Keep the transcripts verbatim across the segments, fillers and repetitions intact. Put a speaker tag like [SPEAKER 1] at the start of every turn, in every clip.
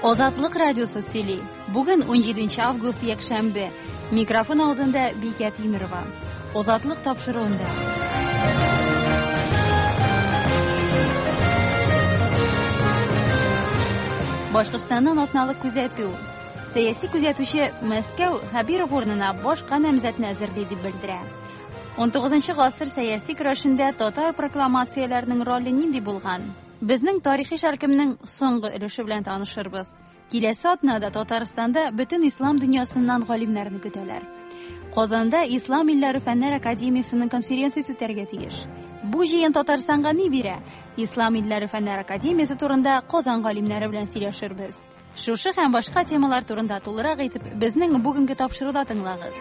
[SPEAKER 1] Ozatlık Radyosu Sili. Bugün on yedinchi avgust yakshanba. Mikrofon oldida Bekat Yimirova. Ozatlık topshiruvida. Boshqirdistondan otnalik kuzatuv. Siyosiy kuzatuvchi Moskva Xabirov o'rnina boshqa nomzodni azirlaydi deb bildiradi. o'n to'qqizinchi asr siyosiy kurashida totar proklamatsiyalarining roli nindi bo'lgan? Bizning tarixiy sharkimning so'nggi ulushi bilan tanishirmiz. Kelasi otnada Tataristonda butun islom dunyosidan g'olimlarni kutalar. Qozonda Islom illari fanlar akademiyasining konferensiyasi o'targa tegish. Bu jiyun Tataristonga ne bera? Islom illari fanlar akademiyasi turida Qozon g'olimlari bilan сөйләшербез. Shu ham boshqa temalar turida to'liq aytib, bizning bugungi topshiriqda tinglaymiz.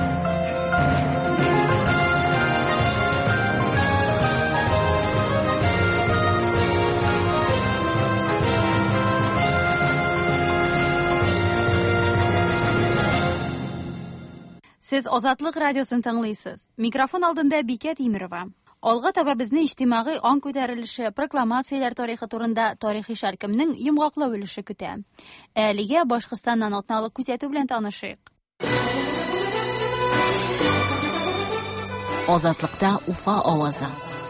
[SPEAKER 1] Siz Ozatlık Radyosu'nu tinglaysiz. Mikrofon oldida Bekat Yimirova. Olg'a taba bizni ijtimoiy ong ko'tarilishi, proklamatsiyalar tarixi turida tarixiy sharkimning yumg'oqlab o'lishi kuta. Aliga Boshqirdistondan otnalik kuzatuv bilan tanishik.
[SPEAKER 2] Ozatlikda Ufa ovozi.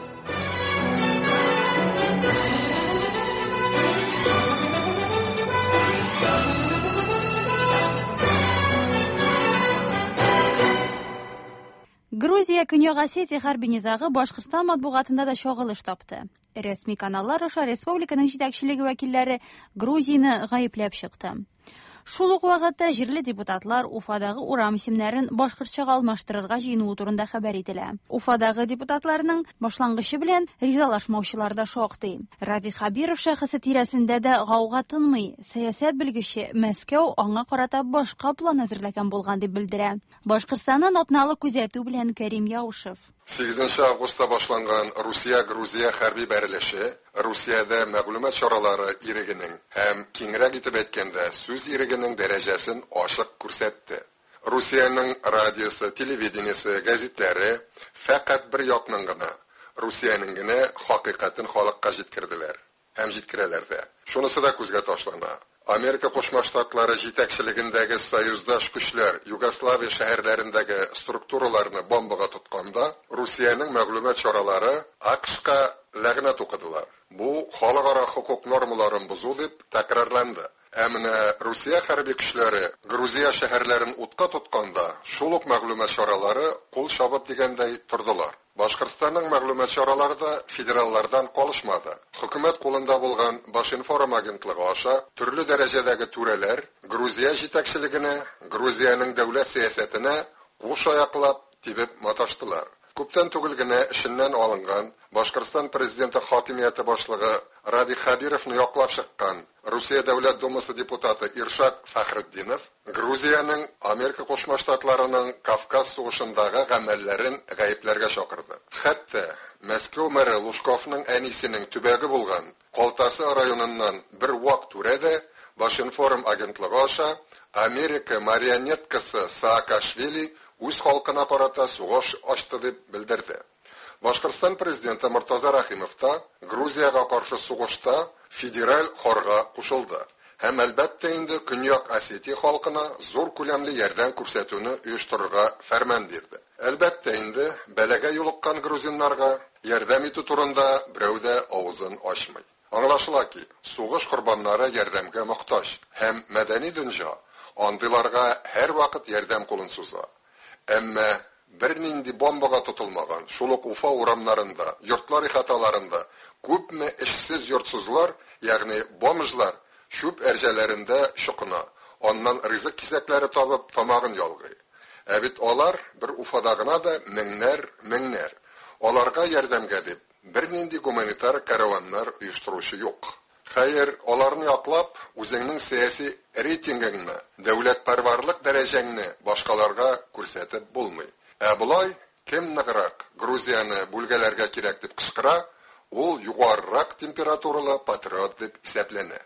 [SPEAKER 1] Gruziya Kunyoq Osetiya harbiy nizog'i Boshqirdiston matbuotida da shog'ilish topdi. Rasmiy kanallar o'sha respublikaning yetakchiligi vakillari Gruziyani g'ayiblab chiqdi. Shuluq vaqtda jirli deputatlar Ufadagi Uram ismlarini boshqirchaga almashtirishga jiynuvi turida xabar edilar. Ufadagi deputatlarning boshlang'ichi bilan rizalashmovchilarda shoqdi. Radi Xabirov shaxsi tirasida da g'avg'a tinmay, siyosat bilgichi Moskva anga qarata boshqa plan hazırlagan bo'lgan deb bildiradi. Boshqirdistondan otnalik kuzatuv bilan Karim Yavushev.
[SPEAKER 3] sakkizinchi avgustda boshlangan Rossiya-Gruziya harbiy berileshi Rossiyada ma'lumot choralari irigining ham kengroq etib aytganda so'z irigining darajasini oshiq ko'rsatdi. Rossiyaning radiosi, televideniyasi, gazetlari faqat bir yoqningina Rossiyaningina haqiqatini xalqqa yetkazdilar. Ham yetkiralarda. Shunisida ko'zga tashlanadi. Amerika Qo'shma Shtatlari yetakchiligidagi soyuzdosh kuchlar Yugoslaviya shaharlarindagi strukturalarni bombaga tutganda Rossiyaning ma'lumot choralari AQShga la'nat o'qidilar. Bu xalqaro huquq normalarini buzdi deb takrorlandi. Ammo Rossiya harbiy kuchlari Gruziya shaharlarini o'tqa tutganda shuluq ma'lumot choralari qo'l shabab deganday turdilar. Boshqirdistonning ma'lumot choralarida federallardan qolishmadi. Hukumat qo'lida bo'lgan Bosh-inform agentligi osha turli darajadagi turalar Gruziya yetakchiligini, Gruziyaning davlat siyosatini qo'shoyoqlab tibib matashdilar. Ko'pdan tugilgina ishindan olingan Boshqirdiston prezidenti hokimiyati boshlig'i Radi Xabirovni yoqlab chiqqan Rossiya Davlat Dumasi deputati Irshad Faxriddinov Gruziyaning Amerika Qo'shma Shtatlarining Kavkaz sug'ushindagi amallarini g'ayblarga chaqirdi. Hatto Moskva meri Lushkovning anisining tubagi bo'lgan Qoltasi rayonidan bir vaqt turadi Bosh-inform agentligi osha Amerika marionetkasi Saakashvili o'z xalqini qarata sug'ush ochdi deb bildirdi. Boshqirdiston prezidenti Murtaza Rahimovda Gruziyaga qarshi sug'ushda federal xorga qo'shildi. Ham albatta endi Kunyoq Osetiya xalqina zo'r ko'lamli yordam ko'rsatuvni uyushtirishga farmon berdi. Albatta endi balaga yo'liqqan gruzinlarga yordam etish turida birovda ovozini ochmaydi. Anglashilaki, sug'ush qurbonlari yordamga muhtoj. Ham madaniy dunyo ondilarga har vaqt yordam qo'lini suzadi. Ammo bir nindi bombaga tutilmagan shuluq Ufa uramlarında, yurtlar xatolarında ko'pmi ishsiz yurtsizlar, ya'ni bomjlar shub erjalarında shuqina, ondan rizq kisaklari topib tomog'in yolg'i. Abit olar bir Ufadagina da minglar, minglar. Olarga yordamga deb bir nindi gumanitar karavanlar uyushtiruvchi yo'q. Xayr, ularni yoqlab, o'zingning siyosiy reytingingni, davlatparvarlik darajangni boshqalarga ko'rsatib bo'lmaydi. Abulay kim nag'roq Gruziyani bo'lgalarga kerak deb qichqira, u yuqoriroq temperaturali patriot deb hisoblanadi.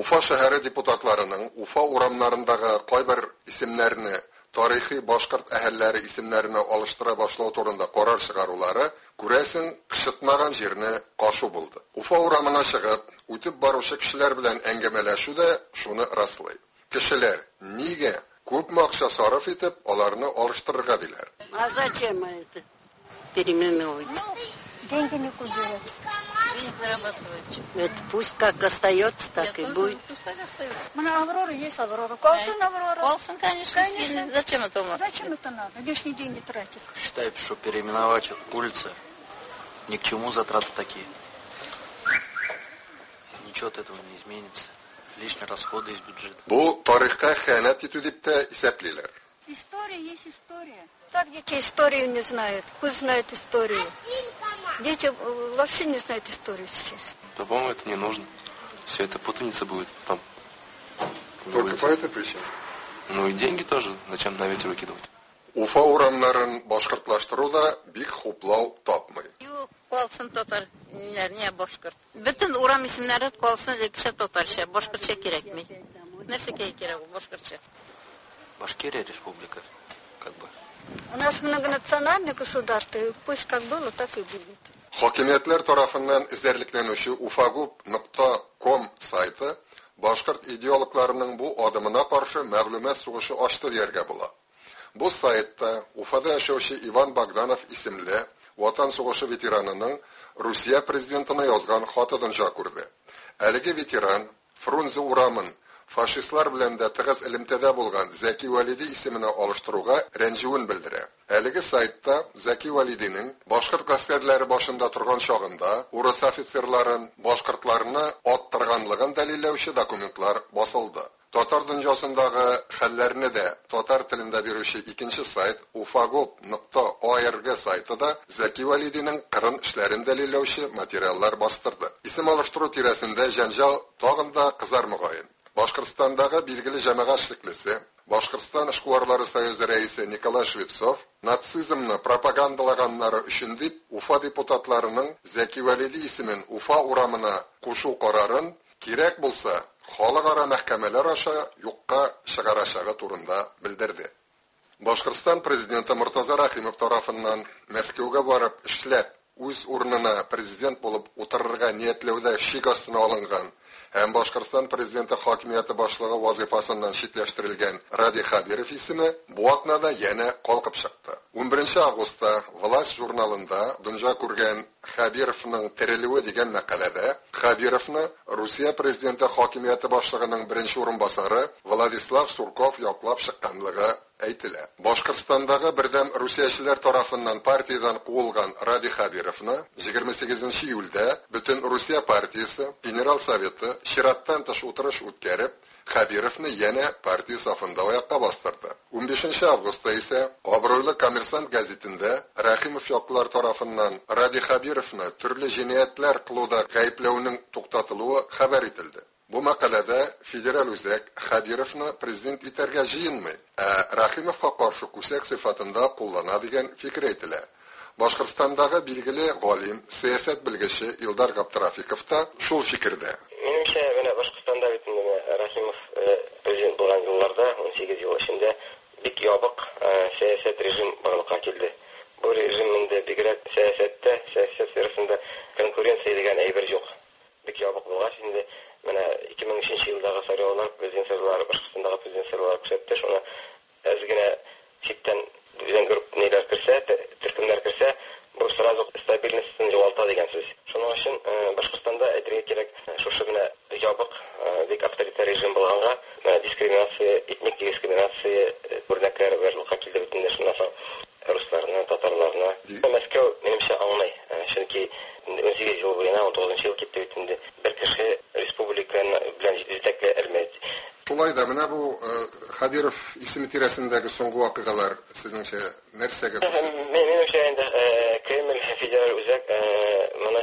[SPEAKER 3] Уфа шәһәре депутатларының Уфа урамнарындагы кайбер исемнәрне тарихи башкорт әһелләре исемнәренә алыштыра башлау турында карар чыгарулары күрәсен кышытмаган җирне кашу булды. Уфа урамына чыгып, үтеп баручы кешеләр белән әңгәмәләшү дә шуны раслый. Кешеләр нигә күп акча сарыф итеп, аларны алыштырырга диләр.
[SPEAKER 4] А зачем это переименовывать?
[SPEAKER 5] Деньги не куда.
[SPEAKER 4] Денег зарабатывать. Это пусть как остается, так и будет.
[SPEAKER 5] У меня Аврора есть Аврора. Колсон Аврора.
[SPEAKER 4] Колсон, конечно, конечно. Зачем это надо?
[SPEAKER 5] Зачем это надо? Лишние деньги тратить.
[SPEAKER 6] Считаю, что переименовать улицы ни к чему затраты такие. Ничего от этого не изменится. Лишние расходы из бюджета.
[SPEAKER 3] Бу тарихка хәянәт итү дип тә исәплиләр.
[SPEAKER 5] История есть история. Так дети историю не знают. Пусть знают историю. Дети вообще не знают историю сейчас.
[SPEAKER 7] Да, по-моему, это не нужно. Все это путаница будет там.
[SPEAKER 3] Только по этой причине.
[SPEAKER 7] Ну и деньги тоже. Зачем на ветер выкидывать?
[SPEAKER 3] Уфа урамнарын башкортлаштыру да бик хуплау тапмый.
[SPEAKER 4] Юк, Колсон татар, не башкорт. Bütün урам исемнәре Колсон кеше татарча, башкортча кирәкми. Нәрсә кирәк ул башкортча?
[SPEAKER 6] Башкирия республика, как бы.
[SPEAKER 5] У нас многонациональное государство, и пусть как было, так и будет.
[SPEAKER 3] Хакимиятләр тарафыннан эзәрлекләнүче уфагуп нокта ком сайты башкорт идеологларының бу адымына каршы мәгълүмат сугышы ачты дияргә була. Бу сайтта Уфада яшәүче Иван Богданов исемле ватан сугышы ветеранының Русия президентына язган хатыдан күрде. Әлеге ветеран Фрунзе урамын фашистлар белән дә тыгыз элемтәдә булган Зәки Валиди исеменә алыштыруга рәнҗүен белдерә. Әлеге сайтта Зәки Валидиның башкорт гаскәрләре башында торган чагында урыс офицерларын башкортларны аттырганлыгын дәлилләүче документлар басылды. Татар дөньясындагы хәлләрне дә татар телендә бирүче икенче сайт уфагоп нокта орг сайтында Зәки Валидиның кырын эшләрен дәлилләүче материаллар бастырды. Исем алыштыру тирәсендә җанҗал тагын да кызар мөгаен. Башкортстандагы билгеле җәмәгать эшлеклесе, Башкортстан эшкуарлары союзы рәисе Николай Швецов нацизмны пропагандалаганнары өчен дип Уфа депутатларының Зәки Валиди исемен Уфа урамына кушу карарын кирәк булса халыкара мәхкәмәләр аша юкка чыгарачагы турында белдерде. Башкортстан президенты Муртаза Рахимов тарафыннан Мәскәүгә барып эшләп, үз урынына президент булып утырырга ниятләүдә шик астына алынган һәм Башкортстан президенты хакимияте башлыгы вазифасыннан читләштерелгән Ради Хабиров исеме бу атнада янә калкып чыкты. унберенче августта Власть журналында дөнья күргән Хабировның терелүе дигән мәкаләдә Хабировны Русия президенты хакимияте башлыгының беренче урынбасары Владислав Сурков яклап чыкканлыгы әйтелә. Башкортстандагы бердәм русиячеләр тарафыннан партиядан куылган Ради Хабировны егерме сигезенче июльдә бөтен Русия партиясе Генераль советы чираттан тыш утырыш үткәреп, Хабировны янә партия сафында аякка бастырды. унбишенче августта исә Абруйлы Коммерсант газетында Рахимов яклар тарафыннан Ради Хабировны төрле җинаятләр кылуда гаепләүнең туктатылуы хәбәр ителде. Бу мәкаләдә федераль үзәк Хабировны президент итәргә җыенмый, ә Рахимовка каршы күсәк сыйфатында куллана дигән фикер әйтелә. Башкортстандагы билгеле галим, сәясәт белгече Илдар Габдрафиков та шул фикердә.
[SPEAKER 8] Менимчә, менә Башкортстанда бит Рахимов президент булган елларда он сигез ел эчендә бик ябык сәясәт режим барлыкка килде. Бу режимдә бигрәк сәясәттә, сәясәт сферасында конкуренция дигән әйбер юк. Бик ябык булгач инде менә ике мең өченче елдагы сайлаулар, президент сайлаулары, Башкортстандагы президент сайлаулары күрсәтте, шуны әз генә читтән үзен групп неләр керсә, төркемнәр керсә, бу сразу стабильностьны югалта дигән сүз. Шуның өчен Башкортстанда әйтергә кирәк, шушы гына ябык, бик авторитар режим булганга, дискриминация, этник дискриминация үрнәкләре барлыкка килде бөтенләй шуннан русларны, татарларны. Мәскәү менимчә аңлый, чөнки он сигез ел буена, он тугызынчы ел китте бит инде. Бер кеше республиканы белән җитәкләй алмый.
[SPEAKER 3] Шулай да менә бу Хабиров исеме тирәсендәге соңгы вакыйгалар сезнеңчә нәрсәгә күрсәтә?
[SPEAKER 8] Менимчә инде Кремль федераль үзәк моны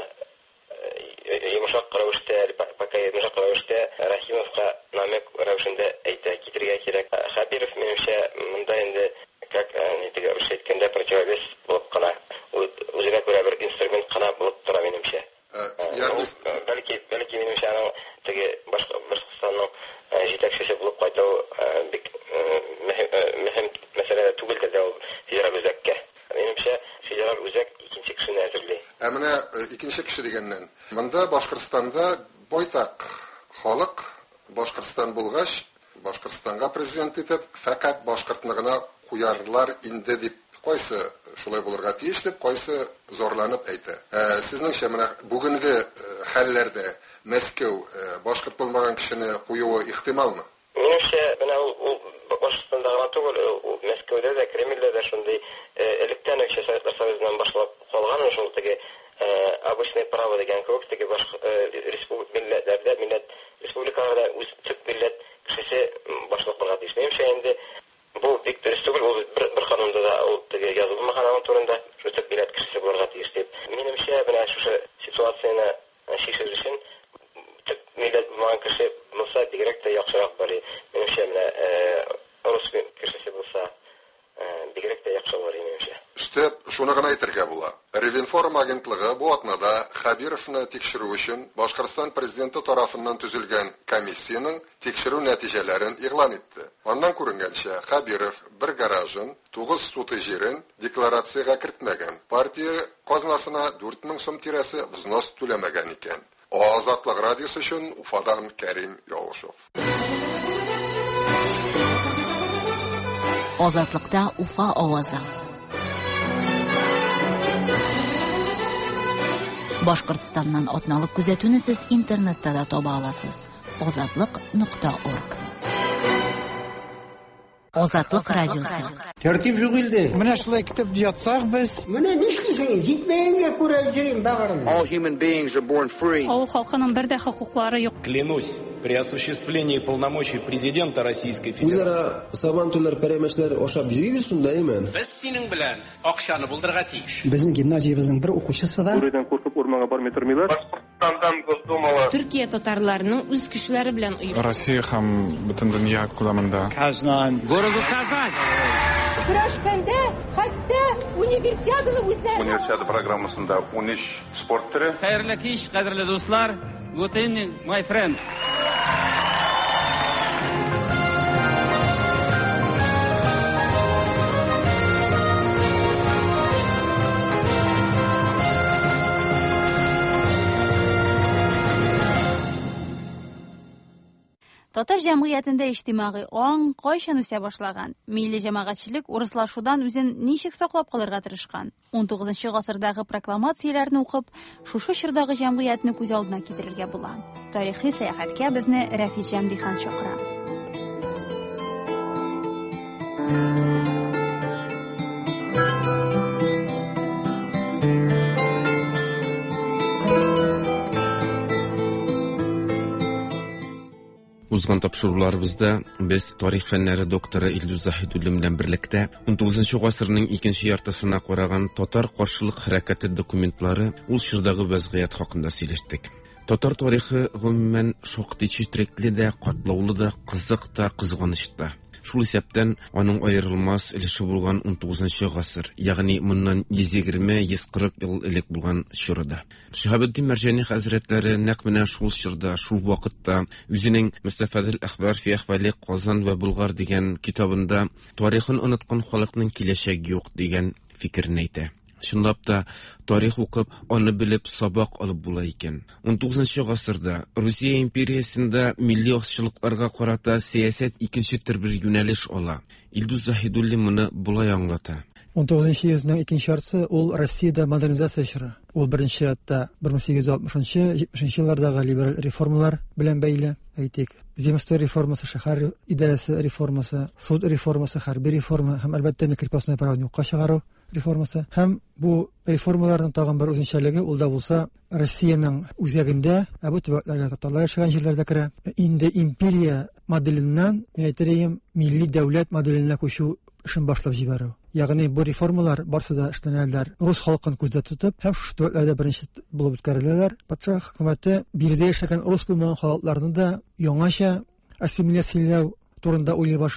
[SPEAKER 8] йомшак рәвештә, пока йомшак рәвештә Рахимовка намек рәвешендә әйтә, китергә кирәк. Хабиров менимчә монда инде как нитегә әйткәндә противовес булып кына, үзенә күрә бер инструмент кына булып тора менимчә. Бәлки, бәлки менимчә аның теге Башкортстанның федераль үзәк икенче кешене әзерли.
[SPEAKER 3] Ә менә икенче кеше дигәннән, монда Башкортстанда байтак халык Башкортстан булгач, Башкортстанга президент итеп, фақат башкортны гына куярлар инде дип кайсы шулай булырга тиеш дип, кайсы зорланып әйтә. Ә сезнеңчә менә бүгенге хәлләрдә Мәскәү башкорт булмаган кешене куюы ихтималмы?
[SPEAKER 8] Минемчә, менә ул Башкортстанда гына түгел, ул Мәскәүдә дә, Кремльдә дә шундый электән үк Советлар Союзыннан башлап калган шул теге обычное право дигән кебек, теге башка республика милләтләрдә, милләт республикаларда үз төп милләт кешесе башлап калган диш. Минемчә, инде бу бик дөрес түгел, ул бер канунда да ул теге язылмаган аның турында, шу төп милләт кешесе булырга тиеш дип. Минемчә, менә шушы ситуацияны шишер өчен төп милләт булган кеше булса, бигрәк тә яхшырак булыр. Минемчә, менә рус кешесе булса, бигрәк тә яхшы булыр минемчә.
[SPEAKER 3] Üstep şunu gana әйтергә була. Ревинформ агентлыгы бу атнада Хабировны тикшерү өчен Башкортстан президенты тарафыннан төзелгән комиссияның тикшерү нәтиҗәләрен игълан итте. Аннан күренгәнчә, Хабиров бер гаражын, тугыз суты җирен декларациягә кертмәгән. Партия казнасына дүрт мең сум тирәсе взнос түләмәгән икән. Азатлык радиосы өчен Уфадан Кәрим Явышев.
[SPEAKER 2] Азатлыкта Уфа авазы. Башкортстаннан атналык күзәтүне сез интернетта да таба аласыз. азатлык нокта орг. Азатлык радиосы.
[SPEAKER 9] Тәртип юк инде. Менә шулай китеп ятсак без. Менә нишлисең? Җитмәгәнгә күрә йөрим багырым.
[SPEAKER 10] All human beings are born free.
[SPEAKER 11] Авыл халкының бер дә хокуклары юк.
[SPEAKER 12] Клянусь, при осуществлении полномочий президента Российской Федерации.
[SPEAKER 13] Үзара сабан түләр пәрәмәчләр ашап йөрибез шундаймы?
[SPEAKER 12] Без синең белән акчаны булдырга тиеш.
[SPEAKER 9] Безнең гимназиябезнең бер укучысы да.
[SPEAKER 14] Бүредән куркып урманга бармый тормыйлар.
[SPEAKER 8] Башкортстандан Госдумала.
[SPEAKER 11] Төркия татарларының үз кешеләре белән оештырылган.
[SPEAKER 15] Россия һәм бөтен дөнья күләмендә.
[SPEAKER 9] Казан.
[SPEAKER 12] Городу Казань.
[SPEAKER 11] Көрәшкәндә хәтта универсиаданы үзләре.
[SPEAKER 14] Универсиада программасында он өч спорт төре.
[SPEAKER 16] Хәерле кич, кадерле дуслар. Good evening, my friends.
[SPEAKER 1] Татар җәмгыятендә иҗтимагый аң кайчан үсә башлаган? Милли җәмәгатьчелек урыслашудан үзен ничек саклап калырга тырышкан? он тугызынчы гасырдагы прокламацияләрне укып, шушы чордагы җәмгыятьне күз алдына китерергә була. Тарихи сәяхәткә безне Рафис Җәмдихан чакыра.
[SPEAKER 17] Узган тапшыруларыбызда без тарих фәннәре докторы Илдус Заһидуллин белән берлектә он тугызынчы гасырның икенче яртысына караган татар каршылык хәрәкәте документлары ул чордагы вазгыять хакында сөйләштек. Татар тарихы гомумән шактый четирекле дә, катлаулы да, кызык та, кызганыч та. Шул исәптән аның аерылмас өлеше булган он тугызынчы гасыр, ягъни моннан йөз егерме - йөз кырык ел элек булган чорда. Шиһабеддин Мәрҗани хәзрәтләре нәкъ менә шул чорда, шул вакытта үзенең Мустафадил әхбар фи әхвали Казан ва Булгар дигән китабында тарихын оныткан халыкның киләчәге юк дигән фикерне әйтә. Шундап та тарих укып, аны белеп сабак алып була икән. он тугызынчы гасырда Русия империясендә милли акчылыкларга карата сәясәт икенче төр бер юнәлеш ала. Илдус Заһидуллин моны булай аңлата.
[SPEAKER 9] он тугызынчы йөзнең икенче яртысы ул Россиядә модернизация чоры. Ул беренче рәттә бер мең сигез йөз алтмышынчы - җитмешенче еллардагы либераль реформалар белән бәйле. Әйтик, земство реформасы, шәһәр идарәсе реформасы, суд реформасы, хәрби реформа һәм әлбәттә крепостное право юкка чыгару реформасы. Һәм бу реформаларның тагын бер үзенчәлеге ул да булса Россиянең үзәгендә, ә бу төбәкләргә татарлар яшәгән җирләрдә керә. Инде империя моделеннән, мин әйтәм, милли дәүләт моделенә күчү эшен башлап җибәрү. Ягъни бу реформалар барсы да эшләнәләр. Рус халкын күздә тотып, һәм шу төбәкләрдә беренче булып үткәреләләр. Патша хөкүмәте биредә яшәгән рус булмаган халыкларны да яңача ассимиляцияләү турында уйлый башлый.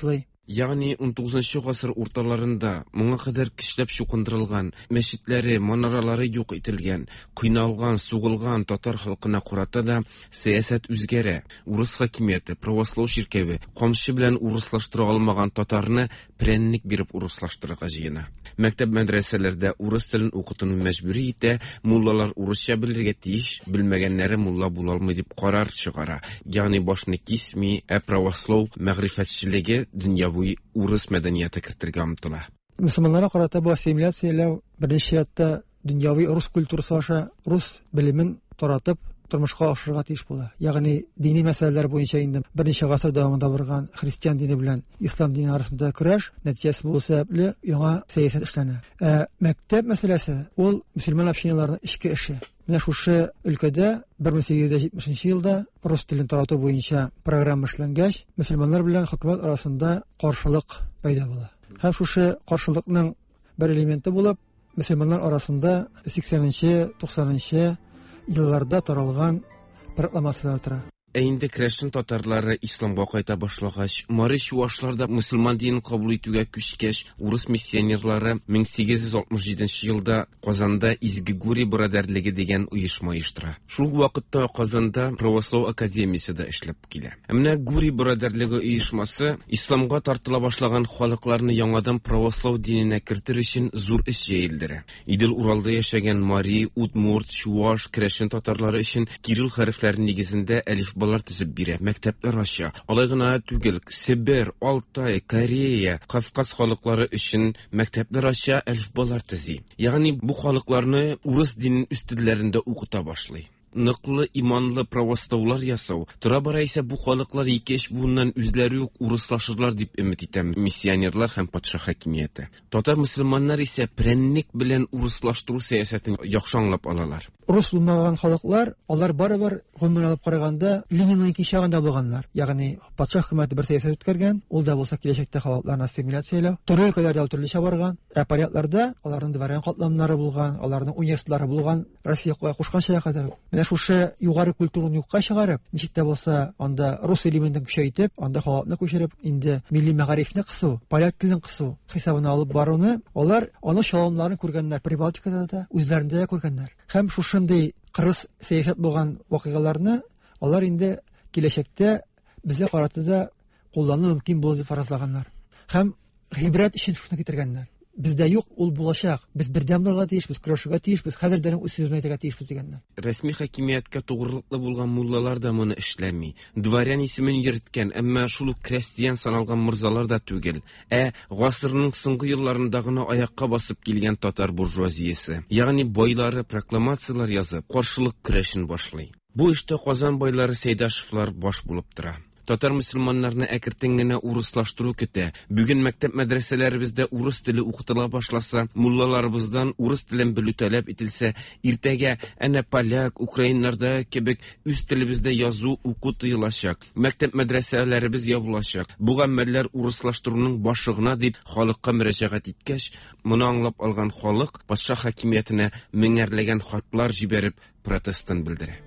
[SPEAKER 17] Ягъни он тугызынчы гасыр урталарында моңа кадәр кичләп чукындырылган, мәчетләре, манаралары юк ителгән, кыйналган, сугылган татар халкына карата да сәясәт үзгәрә. Урыс хакимияте, правослау ширкәве камчы белән урыслаштыра алмаган татарны прәнник биреп урыслаштырырга җыена. Мәктәп мәдрәсәләрдә урыс телен укытуны мәҗбүри итә, муллалар урысча белергә тиеш, белмәгәннәре мулла була алмый дип карар чыгара. Ягъни башны кисми, ә правослау мәгърифәтчелеге дөньяви урыс мәдәнияте кертергә омтыла.
[SPEAKER 9] Мөселманнарга карата бу ассимиляцияләү беренче чиратта дөньяви рус культурасы аша рус белемен таратып тормышка ашырга тиеш була. Ягъни дини мәсьәләләр буенча инде берничә гасыр дәвамында барган христиан дине белән ислам дине арасында көрәш нәтиҗәсе булу сәбәпле яңа сәясәт эшләнә. Ә мәктәп мәсьәләсе ул мөселман общиналарының эчке эше. Менә шушы өлкәдә бер мең сигез йөз җитмешенче елда рус телен тарату буенча программа эшләнгәч, мөселманнар белән хөкүмәт арасында каршылык пайда була. Һәм шушы каршылыкның бер элементы булып, мөселманнар арасында сиксәненче, туксанынчы елларда таралган прокламациялар тора.
[SPEAKER 17] Ә инде керәшен татарлары исламга кайта башлагач, Мари чуашлар да мөселман динен кабул итүгә күчкәч, урыс миссионерлары мең сигез йөз алтмыш җиденче елда Казанда Изге Гури брадәрлеге дигән оешма оештыра. Шул вакытта Казанда правослау академиясе дә эшләп килә. Менә Гури брадәрлеге оешмасы исламга тартыла башлаган халыкларны яңадан правослау диненә кертер өчен зур эш җәелдерә. Идел Уралда яшәгән Мари, Удмурт, Чуаш, керәшен татарлары өчен кирилл хәрефләре нигезендә әлиф балар төзеп бирә, мәктәпләр ача. Алай гына түгел, Сибир, Алтай, Корея, Кавказ халыклары өчен мәктәпләр ача, әлифбалар төзи. Ягъни бу халыкларны урыс динен үстәлләрендә укыта башлый. Ныклы иманлы правослаулар ясау. Тора бара исә бу халыклар икеш буыннан үзләре үк урыслашырлар дип өмет итә миссионерлар һәм патша хакимияте. Татар мөселманнар исә прәнник белән урыслаштыру сәясәтен яхшы аңлап алалар.
[SPEAKER 9] Рус булмаган халыклар, алар барыбер гомумән алып караганда Ленинның икенче ягында булганнар. Ягъни патша хөкүмәте бер сәясәт үткәргән, ул да булса киләчәктә халыкларны ассимиляцияләү. Төрле өлкәләрдә төрлечә барган, ә порядкларда аларның дворян катламнары булган, аларның университетлары булган, Россия кушканча кадәр. Менә шушы югары культураны юкка чыгарып, ничек тә булса, анда рус элементын көчәйтеп, анда халыкны күчереп, инде милли мәгарифне кысу, поляк телен кысу хисабына алып баруны, алар аны шалымларын күргәннәр, Прибалтикада да, үзләрендә дә күргәннәр. Һәм шушындый кырыс сәясәт булган вакыйгаларны алар инде киләчәктә безгә карата да куллану мөмкин булыр дип фаразлаганнар. Һәм гыйбрәт өчен шуны китергәннәр. Бездә юк, ул булачак. Без бердәм булырга тиеш, без көрәшергә тиеш, без хәзердән үз сүзне әйтергә тиешбез дигәннәр.
[SPEAKER 17] Рәсми хакимияткә тугрылыклы булган муллалар да моны эшләми. Дворян исемен йөрткән, әмма шул ук крестьян саналган мурзалар да түгел. Ә гасырның соңгы елларында гына аякка басып килгән татар буржуазиясе, ягъни байлары прокламациялар язып, каршылык көрәшен башлый. Бу эштә Казан байлары Сәйдәшевлар баш булып тора. Татар мөселманнарны әкертен генә урыслаштыру көтә. Бүген мәктәп мәдрәсәләребездә урыс теле укытыла башласа, муллаларыбыздан урыс телен белү таләп ителсә, иртәгә әнә поляк, украиннарда кебек үз телебездә язу, уку тыелачак. Мәктәп мәдрәсәләребез ябылачак. Бу гамәлләр урыслаштыруның башыгына дип халыкка мөрәҗәгать иткәч, моны аңлап алган халык патша хакимиятенә меңәрләгән хатлар җибәреп протестын белдерә.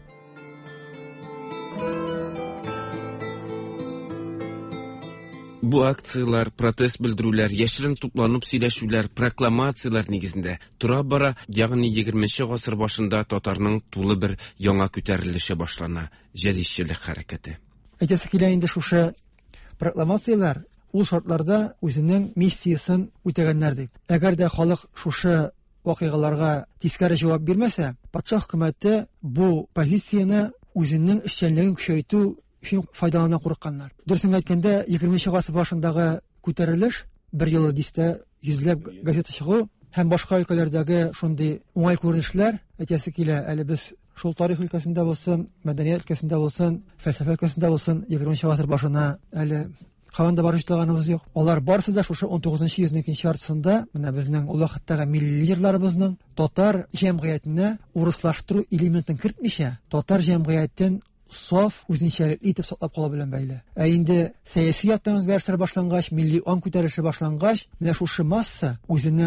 [SPEAKER 17] Бу акциялар, протест белдерүләр, яшерен тупланып сөйләшүләр, прокламациялар нигезендә тора бара, ягъни егерменче гасыр башында татарның тулы бер яңа күтәрелеше башлана, җәдитчелек хәрәкәте.
[SPEAKER 9] Әйтәсе килә инде шушы прокламациялар ул шартларда үзенең миссиясын үтәгәннәр дип. Әгәр дә халык шушы вакыйгаларга тискәре җавап бирмәсә, патша хөкүмәте бу позицияне үзенең эшчәнлеген көчәйтү өчен файдалана курыкканнар. Дөресен әйткәндә, егерменче гасыр башындагы күтәрелеш бер елда дистә йөзләп газета чыгу һәм башка өлкәләрдәге шундый уңай күренешләр әйтәсе килә. Әле без шул тарих өлкәсендә булсын, мәдәният өлкәсендә булсын, фәлсәфә өлкәсендә булсын, егерменче гасыр башына әле каванда барып җитәгәнебез юк. Алар барысы да шушы он тугызынчы йөзнең икенче яртысында менә безнең ул вакыттагы милли лидерларыбызның татар җәмгыятенә урыслаштыру элементын кертмичә, татар җәмгыятен саф үзенчәлекле итеп саклап кала белән бәйле. Ә инде сәяси яктан үзгәрешләр башлангач, милли аң күтәреше башлангач, менә шушы масса үзенең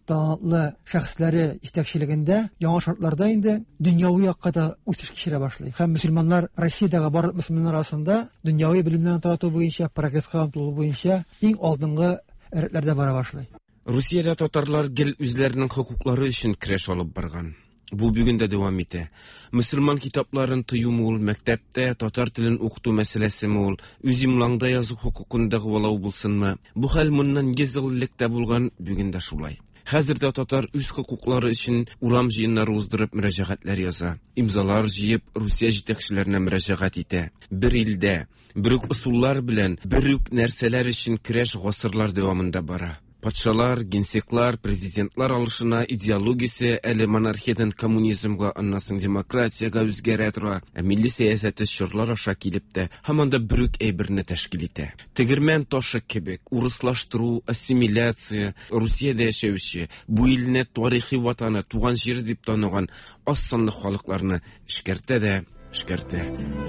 [SPEAKER 9] талантлы шәхесләре җитәкчелегендә яңа шартларда инде дөньяви якка да үсеш кичерә башлый. Һәм мөселманнар Россиядәге барлык мөселманнар арасында дөньяви белемнәрне тарату буенча, прогресска омтылу буенча иң алдынгы рәтләрдә бара башлый.
[SPEAKER 17] Русиядә татарлар гел үзләренең хокуклары өчен көрәш алып барган. Бу бүген дә дәвам итә. Мөселман китапларын тыюмы ул, мәктәптә татар телен укыту мәсьәләсеме ул, үз имлаңда язу хокукын дәгъвалау булсынмы? Бу хәл моннан йөз ел элек тә булган, бүген дә шулай. Хәзердә татар үз хокуклары өчен урам җыеннары уздырып мөрәҗәгатьләр яза. Имзалар җыеп Русия җитәкчеләренә мөрәҗәгать итә. Бер илдә, бер үк ысуллар белән, бер үк нәрсәләр өчен көрәш гасырлар дәвамында бара. Патшалар, генсеклар, президентлар алышына идеологиясе әле монархиядан коммунизмга, аннан соң демократиягә үзгәрә тора. Ә милли сәясәте чорлар аша килеп тә һаман да бер үк әйберне тәшкил итә. Тегермән ташы кебек, урыслаштыру, ассимиляция, Русиядә яшәүче, бу илне тарихи ватаны, туган җире дип таныган аз санлы халыкларны эшкәртә дә эшкәртә.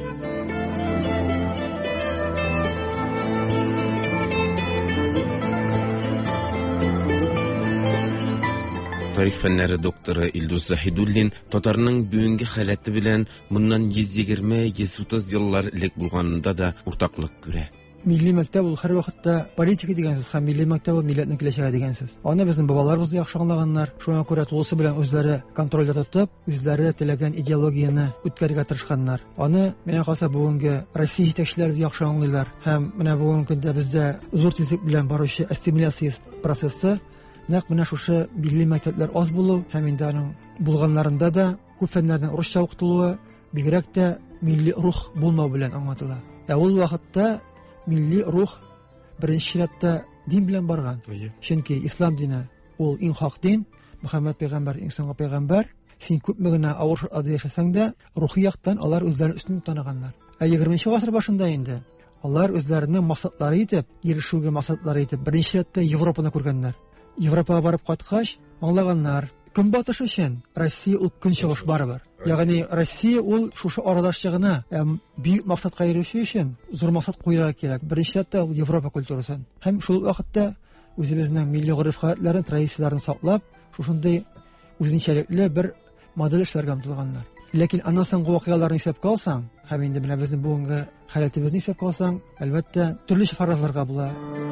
[SPEAKER 17] Тарих фәннәре докторы Илдус Заһидуллин татарның бүгенге халаты белән моннан йөз егерме - йөз утыз еллар элек булганында да уртаклык күрә.
[SPEAKER 9] Милли мәктәп ул һәр вакытта политика дигән сүз һәм милли мәктәп ул милләтнең киләчәге дигән сүз. Аны безнең бабаларыбыз яхшы аңлаганнар. Шуңа күрә тулысы белән үзләре контрольдә тотып, үзләре теләгән идеологияны үткәрергә тырышканнар. Аны менә калса бүгенге Россия җитәкчеләре яхшы аңлыйлар һәм менә бүгенге көндә бездә зур тизлек белән баручы ассимиляция процессы нәкъ менә шушы милли мәктәпләр аз булу һәм инде аның булганнарында да күп фәннәрдән урысча укытылуы, бигрәк тә милли рух булмау белән аңлатыла. Ә ул вакытта милли рух беренче чиратта дин белән барган. Чөнки ислам дине ул иң хак дин, Мөхәммәд пәйгамбәр иң соңгы пәйгамбәр. Син күпме генә авыр шартларда яшәсәң дә, рухи яктан алар үзләрен өстен таныганнар. Ә егерменче гасыр башында инде алар үзләренең максатлары итеп, ирешүгә максатлары итеп беренче чиратта Европаны күргәннәр. Европага барып кайткач, аңлаганнар, көнбатыш өчен Россия ул көнчыгыш барыбер. Ягъни Россия ул шушы арадашчы гына, һәм бик максатка ирешү өчен зур максат куярга кирәк. Беренче чиратта ул Европа культурасын. Һәм шул вакытта үзебезнең милли гореф-гадәтләрен, традицияләрен саклап, шушындый үзенчәлекле бер модель эшләргә омтылганнар. Ләкин аннан соңгы вакыйгаларны исәпкә алсаң, һәм инде менә безнең бүгенге халәтебезне исәпкә алсаң, әлбәттә төрлечә фаразларга була.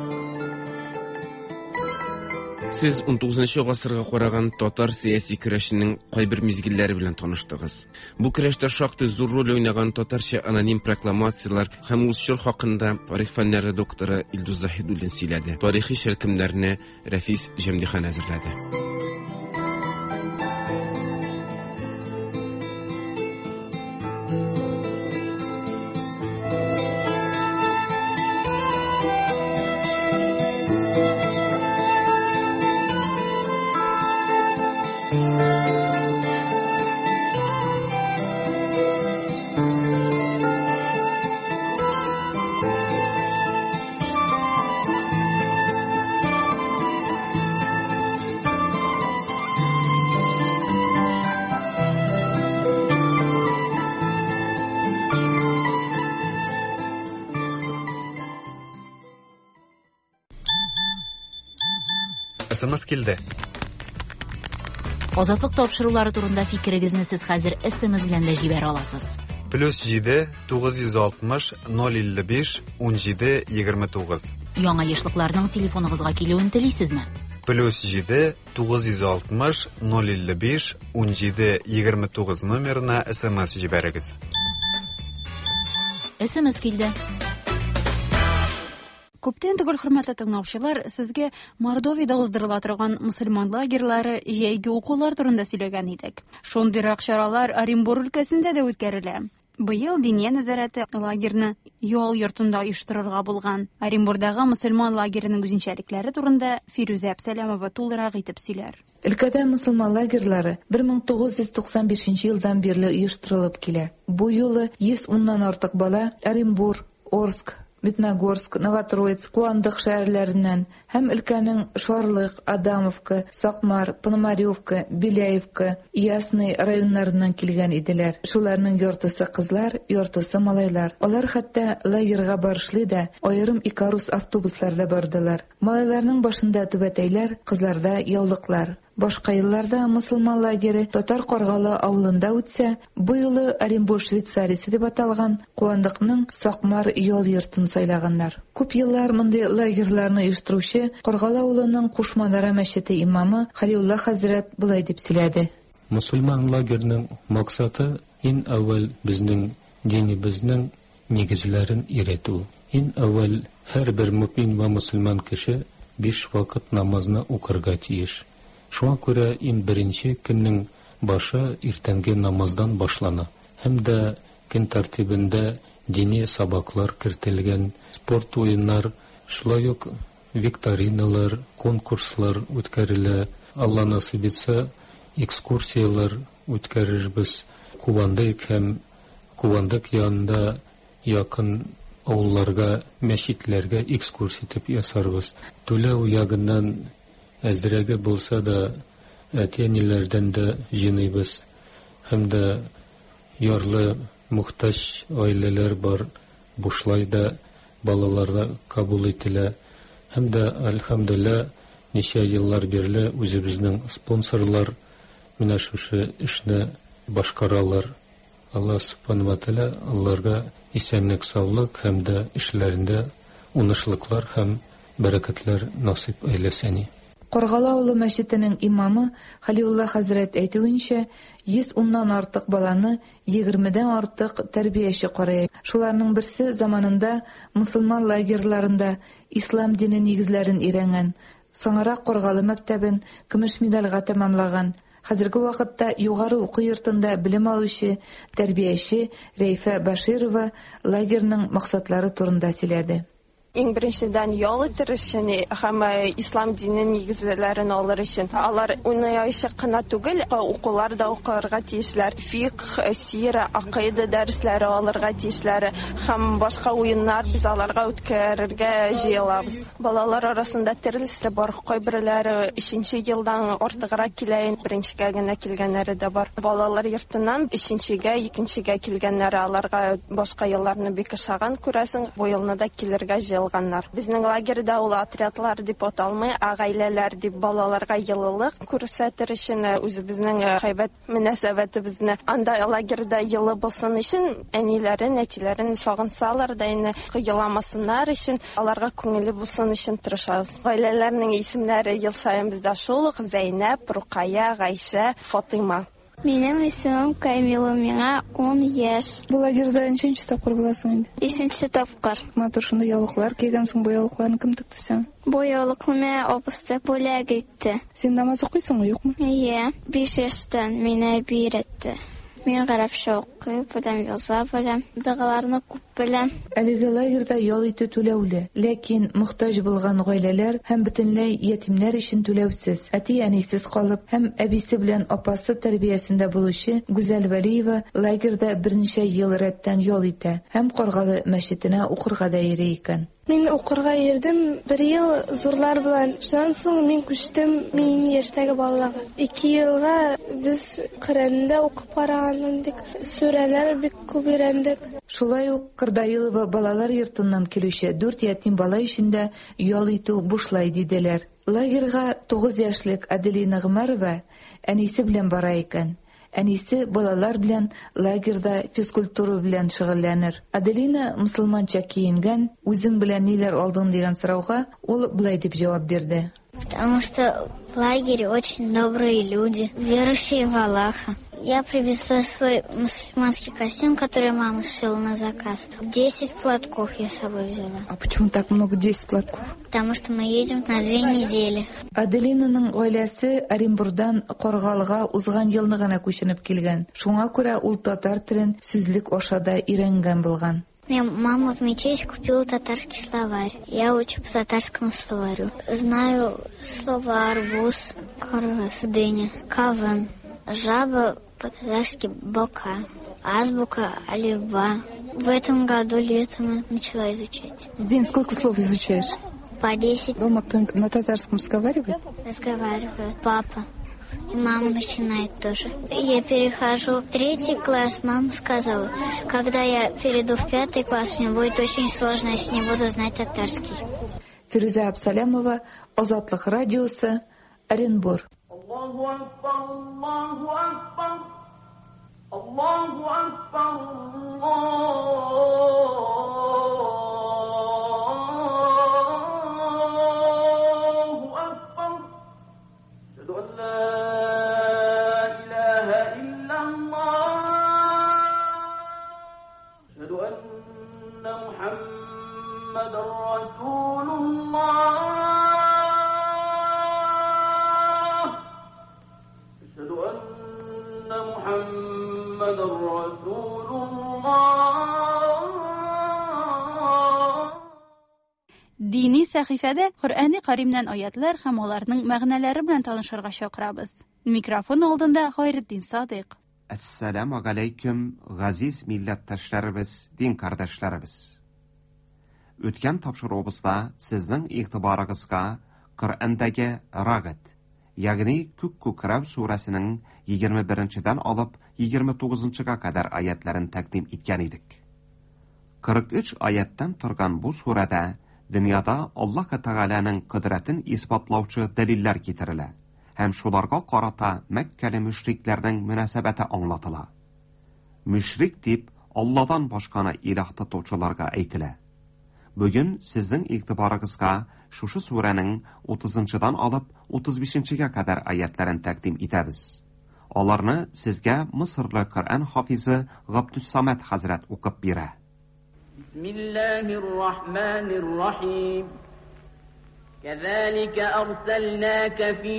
[SPEAKER 17] Сез он тугызынчы гасырга караган татар сиясәт көрәшенең кайбер мизгилләре белән таныштыгыз. Бу көрәштә шактый зур роль уйнаган татарча аноним прокламациялар һәм ул чор хакында тарих фәннәре докторы Илдус Заһидуллин сөйләде. Тарихи шәркемнәрне Рәфис Җәмдихан әзерләде.
[SPEAKER 18] эс эм эс килде.
[SPEAKER 2] Азатлык тапшырулары турында фикерегезне сез хәзер эс эм эс белән дә җибәрә аласыз.
[SPEAKER 18] плюс җиде тугыз йөз алтмыш ноль илле биш ун җиде егерме тугыз.
[SPEAKER 2] Яңа яшьлекләрнең телефоныгызга килүен телисезме?
[SPEAKER 18] плюс җиде тугыз йөз алтмыш ноль илле биш ун җиде егерме тугыз номерына эс эм эс җибәрегез.
[SPEAKER 2] эс эм эс килде.
[SPEAKER 1] Күптән түгел, хөрмәтле тыңлаучылар, сезгә Мордовиядә уздырыла торган мөселман лагерьлары җәйге укулар турында сөйләгән идек. Шундыйрак чаралар Оренбур өлкәсендә дә үткәрелә. Быел Диния нәзарәте лагерьны ял йортында оештырырга булган. Оренбурдагы мөселман лагеренең үзенчәлекләре турында Фирүзә Әбсәләмова тулырак итеп сөйләр.
[SPEAKER 19] Өлкәдә мөселман лагерьлары бер мең тугыз йөз туксан бишенче елдан бирле оештырылып килә. Бу юлы йөз уннан артык бала Оренбур, Орск, Медногорск, Новотроицк, Куандык шәһәрләреннән һәм өлкәнең Шарлык, Адамовка, Сакмар, Пономаревка, Беляевка, Ясный районнарыннан килгән иделәр. Шуларның яртысы кызлар, яртысы малайлар. Алар хәтта лагерьга барышлый да, аерым Икарус автобусларда бардылар. Малайларның башында түбәтәйләр, кызларда яулыклар. Башка елларда мусульман лагере Татар Каргалы авылында үтсә, бу юлы Оренбург Швейцариясе дип аталган Куандыкның Сакмар ял йортын сайлаганнар. Күп еллар мондый лагерьларны оештыручы Каргалы авылының Кушманара мәчете имамы Халиулла хәзрәт булай дип сөйләде.
[SPEAKER 20] Мусульман лагерьнең максаты ин әүвәл безнең динебезнең нигезләрен өйрәтү. Ин әүвәл һәрбер мөмин ва мусульман кеше биш вакыт намазны укырга тиеш. Шуңа күрә ин беренче көннең башы иртәнге намаздан башлана. Һәм дә көн тәртибендә дини сабаклар кертелгән, спорт уеннар, шулай ук викториналар, конкурслар үткәрелә. Алла насыйп итсә, экскурсиялар үткәрербез. Кубандык һәм Кубандык янында якын авылларга, мәчетләргә экскурсия итеп ясарбыз. Түләү ягыннан әзрәге булса да, әтиәниләрдән дә җыйныйбыз. Һәм дә ярлы, мухтаҗ гаиләләр бар, бушлай да балаларда кабул ителә. Һәм дә әлхәмдүлилlah, ничә еллар бирле үзебезнең спонсорлар менә шушы эшне башкаралар. Алла субханаһу ва тааля аларга исәнлек, саулык һәм дә эшләрендә уңышлыклар һәм бәрәкәтләр насыйп әйләсен.
[SPEAKER 19] Каргалы авылы мәчетенең имамы Халиулла хәзрәт әйтүенчә, йөз уннан артык баланы егермедән артык тәрбияче карый. Шуларның берсе заманында мусульман лагерьларында ислам дине нигезләрен өйрәнгән. Соңрак Каргалы мәктәбен көмеш медальгә тәмамлаган. Хәзерге вакытта югары уку йортында белем алучы тәрбияче Рәйфә Баширова лагерьнең максатлары турында сөйләде.
[SPEAKER 21] Иң беренчедән ял итер өчен һәм ислам динен нигезләрен алыр өчен алар уйнаячак кына түгел, укулар да укырга тиешләр. Фикъ, сира, акыйда дәресләре алырга тиешләр һәм башка уеннар без аларга үткәрергә җыелабыз. Балалар арасында төрлесе бар. Кайберләре өченче елдан артыграк килә, беренчегә генә килгәннәре дә бар. Балалар йортыннан өченчегә, икенчегә килгәннәре аларга башка елларны бик ошаган күрәсең, бу елны да килергә җыелганнар. Безнең лагерьдә ул отрядлар дип аталмый, гаиләләр дип балаларга йылылык күрсәтер өчен үзебезнең хайбәт мөнәсәбәтебезне анда лагерьдә йылы булсын өчен әниләрен, әтиләрен сагынсалар да инде кыйламасыннар өчен аларга күңеле булсын өчен тырышабыз. Гаиләләрнең исемнәре ел саен бездә шул: Зәйнәп, Рукая, Гайшә, Фатыйма.
[SPEAKER 22] Минем исемем Камила, миңа он яшь.
[SPEAKER 19] Бу лагерьдә ничәнче тапкыр буласың инде?
[SPEAKER 22] Ишенче тапкыр.
[SPEAKER 19] Матур шунда яулыклар кигәнсең, бу яулыкларны кем тыкты сиңа?
[SPEAKER 22] Бу яулыкны апысты бүләк итте.
[SPEAKER 19] Син намаз укыйсыңмы, юкмы?
[SPEAKER 22] Ие, биш яшьтән мине бирәтте. Мин гарәпчә укый, беләм, яза беләм, дәгыларны күп беләм.
[SPEAKER 19] Әлеге лагерьда ял итү түләүле, ләкин мохтаҗ булган гаиләләр һәм бөтенләй ятимнәр өчен түләүсез, әти-әнисез калып һәм әбисе белән апасы тәрбиясендә булучы Гүзәл Вәлиева лагерьда берничә ел рәттән ял итә һәм Каргалы мәчетенә укырга да йөри икән.
[SPEAKER 23] Мин укырга йөрдем бер ел зурлар белән. Шуннан соң мин күчтем мин яшьтәге балаларга. Ике елга без Коръәндә укып карагандык, сүрәләр бик күп өйрәндек.
[SPEAKER 19] Шулай ук Кырдаилова балалар йортыннан килүче дүрт ятим бала өчендә ял итү бушлай диделәр. Лагерьга тугыз яшьлек Аделина Гомәрова әнисе белән бара икән. Әнисе балалар белән лагерьда физкультура белән шөгыльләнер. Аделина мусульманча киенгән, үзең белән ниләр алдың дигән сорауга ул булай дип җавап бирде.
[SPEAKER 22] Потому что в лагере очень добрые люди, верующие в Аллаха. Я привезла свой мусульманский костюм, который мама сшила на заказ. Десять платков я с собой взяла.
[SPEAKER 19] А почему так много, десять платков?
[SPEAKER 22] Потому что мы едем на две недели.
[SPEAKER 19] Аделинаның гаиләсе Оренбургдан Каргалыга узган елны гына күченеп килгән. Шуңа күрә ул татар телен сүзлек ашада өйрәнгән булган.
[SPEAKER 22] Мне мама в мечети купила татарский словарь. Я учу по татарскому словарю. Знаю слова арбуз, карась, дыня, каван, жаба по-татарски бока, азбука, алиба, В этом году летом начала изучать.
[SPEAKER 19] В день сколько слов изучаешь?
[SPEAKER 22] По десять.
[SPEAKER 19] Дома кто-нибудь на татарском разговаривает?
[SPEAKER 22] Разговаривает папа. И мама начинает тоже. Я перехожу в третий класс. Мама сказала, когда я перейду в пятый класс, мне будет очень сложно, если не буду знать татарский.
[SPEAKER 19] Фируза Абсалямова, Озатлык радиосы, Оренбур.
[SPEAKER 4] Аллаху акбар, Аллаху акбар, Аллаху акбар, Аллаху акбар. Ашхаду ан ла илаха илляллах. Ашхаду анна Мухаммадар Расулуллах.
[SPEAKER 1] Dini sahifədə Qur'ani Karimdən ayətlər həm onların məğnələri bilən tanışırğa çağırabız. Mikrofon aldında Xayriddin Sadiq.
[SPEAKER 6] Assalamu alaykum gaziz millatdoshlarimiz, din qardoshlarimiz. O'tgan topshiruvimizda sizning e'tiboringizga Qur'ondagi Rag'd, ya'ni Kuk-Kukrav surasining yigirma birinchidan olib yigirma to'qqizinchiga qadar oyatlarini taqdim etgan edik. qirq uch oyatdan turgan bu surada dunyoda Alloh taolaning qudratini isbotlovchi dalillar keltiriladi. Ham shularga qarata Makkali mushriklarning munosabati anglatiladi. Mushrik deb Allohdan boshqani iloh tutuvchilarga aytiladi. Bugun sizning e'tiboringizga shu suraning o'ttizinchidan olib o'ttiz beshinchiga qadar oyatlarini taqdim etamiz. Ularni sizga Misrlik Qur'on hafizi G'abdussamad hazrat o'qib beradi.
[SPEAKER 4] Bismillahirrahmanirrahim. كذلك أرسلناك في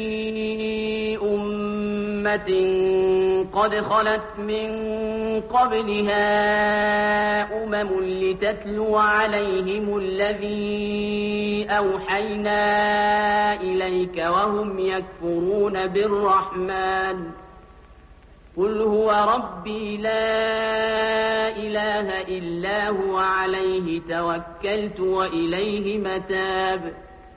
[SPEAKER 4] أمة قد خلت من قبلها أمم لتتلو عليهم الذي أوحينا إليك وهم يكفرون بالرحمن قل هو ربي لا إله إلا هو عليه توكلت وإليه متاب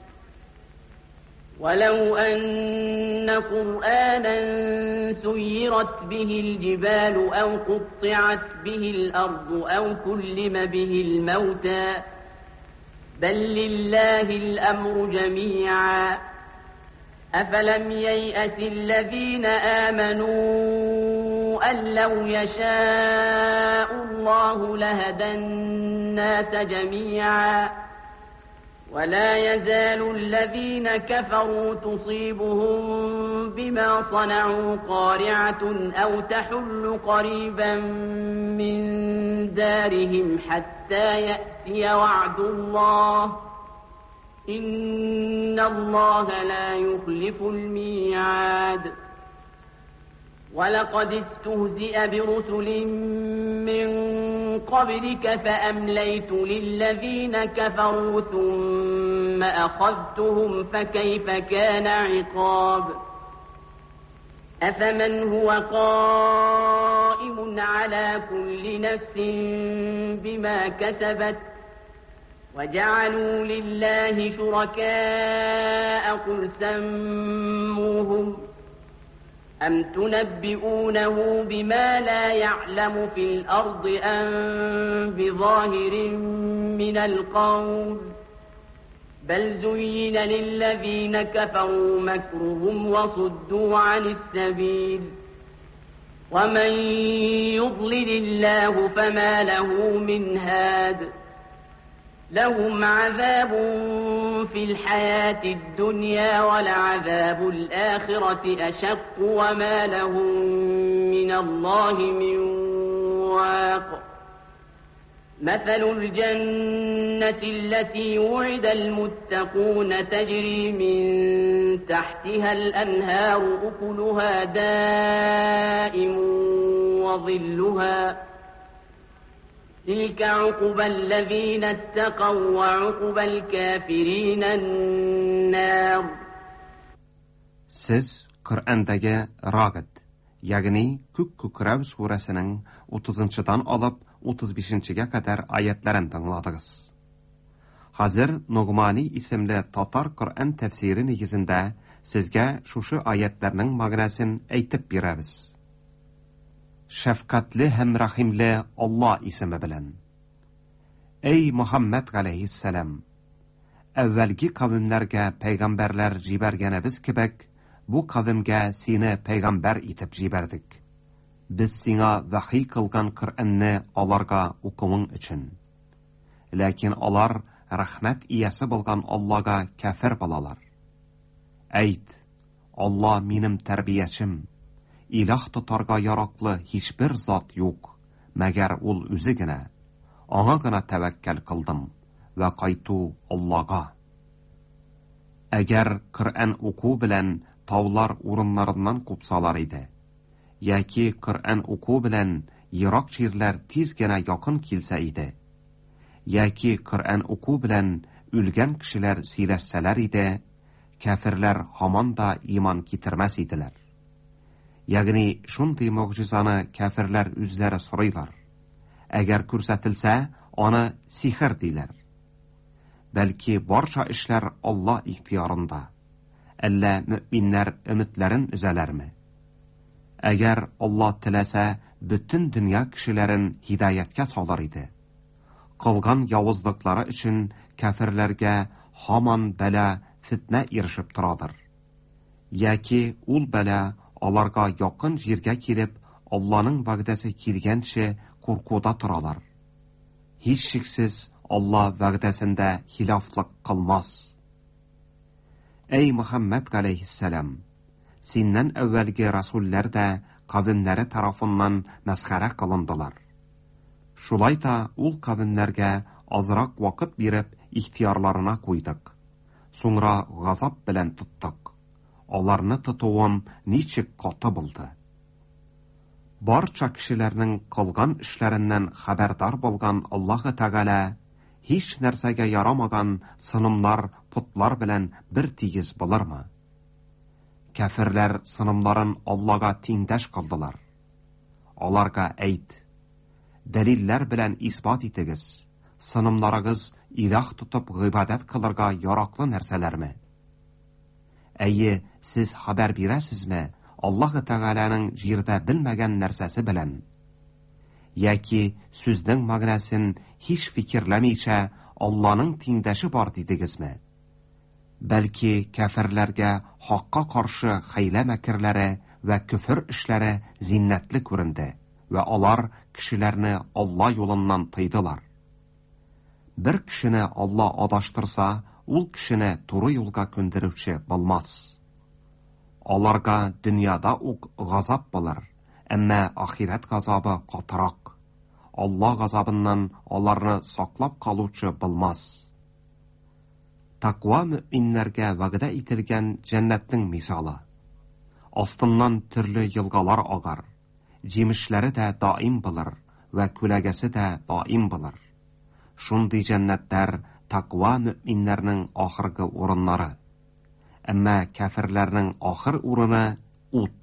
[SPEAKER 4] ولو أن قرآنا سيرت به الجبال أو قطعت به الأرض أو كلم به الموتى بل لله الأمر جميعا أفلم ييأس الذين آمنوا أن لو يشاء الله لهدى الناس جميعا ولا يزال الذين كفروا تصيبهم بما صنعوا قارعة أو تحل قريبا من دارهم حتى يأتي وعد الله إن الله لا يخلف الميعاد ولقد استهزئ برسل من قبلك فأمليت للذين كفروا ثم أخذتهم فكيف كان عقاب أفمن هو قائم على كل نفس بما كسبت وجعلوا لله شركاء قل سموهم أم تنبئونه بما لا يعلم في الأرض أم بظاهر من القول بل زين للذين كفروا مكرهم وصدوا عن السبيل ومن يضلل الله فما له من هاد لهم عذاب في الحياة الدنيا ولعذاب الآخرة أشق وما لهم من الله من واق مثل الجنة التي وعد المتقون تجري من تحتها الأنهار أكلها دائم وظلها تلك عقبى الذين اتقوا وعقبى الكافرين النار.
[SPEAKER 6] Siz Qur'ondagi Rag'd, ya'ni Kuk-Kukrav surasining o'ttizinchidan olib утыз бишенчегә кадәр аятларын тыңладыгыз. Хәзер Нугмани исемле татар Коръән тәфсире нигезендә сезгә шушы аятларның мәгънәсен әйтеп бирәбез. Шәфкатьле һәм рәхимле Алла исеме белән. Эй Мөхәммәд галәйһиссәлам, әввәлге кавемнәргә пәйгамбәрләр җибәргәнебез кебек, бу кавемгә сине пәйгамбәр итеп җибәрдек. Без сиңа вахи кылган Коръәнне аларга укуың өчен. Ләкин алар рәхмәт иясе булган Аллага кафир булалар. Әйт, Алла минем тәрбиячем, илаһ тотарга яраклы һичбер зат юк, мәгәр ул үзе генә. Аңа гына тәвәккәл кылдым вә кайту Аллага. Әгәр Коръән уку белән таулар урыннарыннан купсалар иде, яки Коръән уку белән ерак җирләр тиз генә якын килсә иде, яки Коръән уку белән үлгән кешеләр сөйләшсәләр иде, кафирләр һаман да иман китермәс иделәр. Ягъни шундый мөгъҗизаны кафирләр үзләре сорыйлар. Әгәр күрсәтелсә, аны сихер диләр. Бәлки барча эшләр Алла ихтиярында. Әллә мөэминнәр өметләрен үзәләрме? Әгәр Алла теләсә, бөтен дөнья кешеләрен һидаятка салыр иде. Кылган явызлыклары өчен кафирләргә һаман бәла, фитнә ирешеп торадыр. Яки ул бәла аларга якын җиргә килеп, Алланың вәгъдәсе килгәнче куркуда торалар. Һич шиксез Алла вәгъдәсендә хилафлык кылмас. Эй Мөхәммәд галәйһиссәлам, синнән әввәлге расулләр дә кавемнәре тарафыннан мәсхәрә кылындылар. Шулай да ул кавемнәргә азрак вакыт биреп ихтиярларына куйдык. Соңра газап белән тоттык. Аларны тотуым ничек каты булды. Барча кешеләрнең кылган эшләреннән хәбәрдар булган Аллаһы Тәгалә һич нәрсәгә ярамаган сынымнар, путлар белән бер тигез булырмы? Кафирләр сынымнарын Аллага тиңдәш кылдылар. Аларга әйт, дәлилләр белән исбат итегез. Сынымнарыгыз илаһ тотып гыйбадәт кылырга яраклы нәрсәләрме? Әйе, сез хәбәр бирәсезме Аллаһы Тәгаләнең җирдә белмәгән нәрсәсе белән? Яки сүзнең мәгънәсен һич фикерләмичә Алланың тиңдәше бар дидегезме? Бәлки кафирләргә хакка каршы хәйлә мәкерләре вә күфер эшләре зиннәтле күренде вә алар кешеләрне Алла юлыннан тыйдылар. Бер кешене Алла адаштырса, ул кешене туры юлга күндерүче булмас. Аларга дөньяда ук газап булыр, әмма ахират газабы катырак. Алла газабыннан аларны саклап калучы булмас. Таква мөэминнәргә вәгъдә ителгән җәннәтнең мисалы. Астыннан төрле елгалар агар, җимешләре дә даим булыр вә күләгәсе дә даим булыр. Шундый җәннәтләр таква мөэминнәрнең ахыргы урыннары. Әмма кафирләрнең ахыр урыны ут.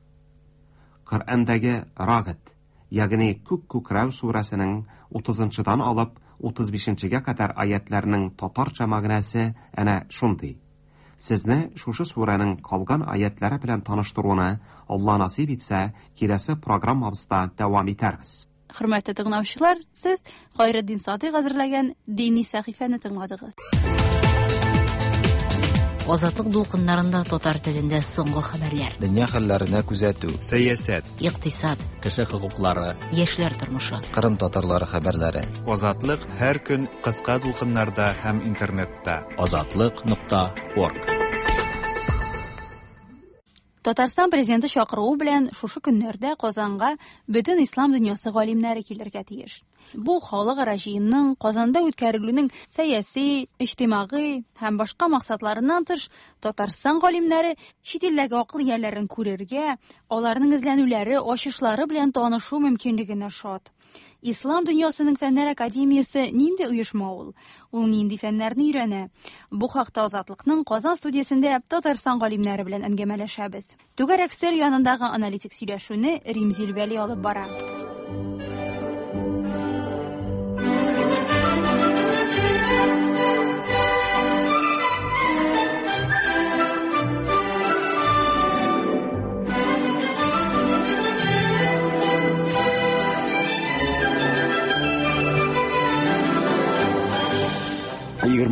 [SPEAKER 6] Коръәндәге Рагыт, ягъни Күк күкрәү сүрәсенең утызынчыдан алып утыз бишенчегә кадәр аятларның татарча мәгънәсе әнә шундый. Сезне шушы сүрәнең калган аятлары белән таныштыруны Алла насип итсә, киләсе программабызда дәвам итәрбез.
[SPEAKER 1] Хөрмәтле тыңлаучылар, сез Хайретдин Садыйк әзерләгән дини сәхифәне тыңладыгыз.
[SPEAKER 2] Азатлык дулкыннарында татар телендә соңгы хәбәрләр.
[SPEAKER 3] Дөнья хәлләренә күзәтү,
[SPEAKER 18] сәясәт,
[SPEAKER 2] икътисад,
[SPEAKER 3] кеше хокуклары,
[SPEAKER 2] яшьләр тормышы,
[SPEAKER 3] Кырым татарлары хәбәрләре.
[SPEAKER 18] Азатлык һәр көн кыска дулкыннарда һәм интернетта.
[SPEAKER 3] азатлык нокта орг.
[SPEAKER 1] Татарстан президенты чакыруы белән шушы көннәрдә Казанга бөтен ислам дөньясы галимнәре килергә тиеш. Бу халыкара җыенның Казанда үткәрелүнең сәяси, иҗтимагый һәм башка максатларыннан тыш Татарстан галимнәре чит илләргә акыл ияләрен күрергә, аларның эзләнүләре, ачышлары белән танышу мөмкинлегенә шат. Ислам дөньясының фәннәр академиясе нинди оешма ул? Ул нинди фәннәрне өйрәнә? Бу хакта Азатлыкның Казан студиясендә Татарстан галимнәре белән әңгәмәләшәбез. Түгәрәк стель янындагы аналитик сөйләшүне Римзил Вәли алып бара.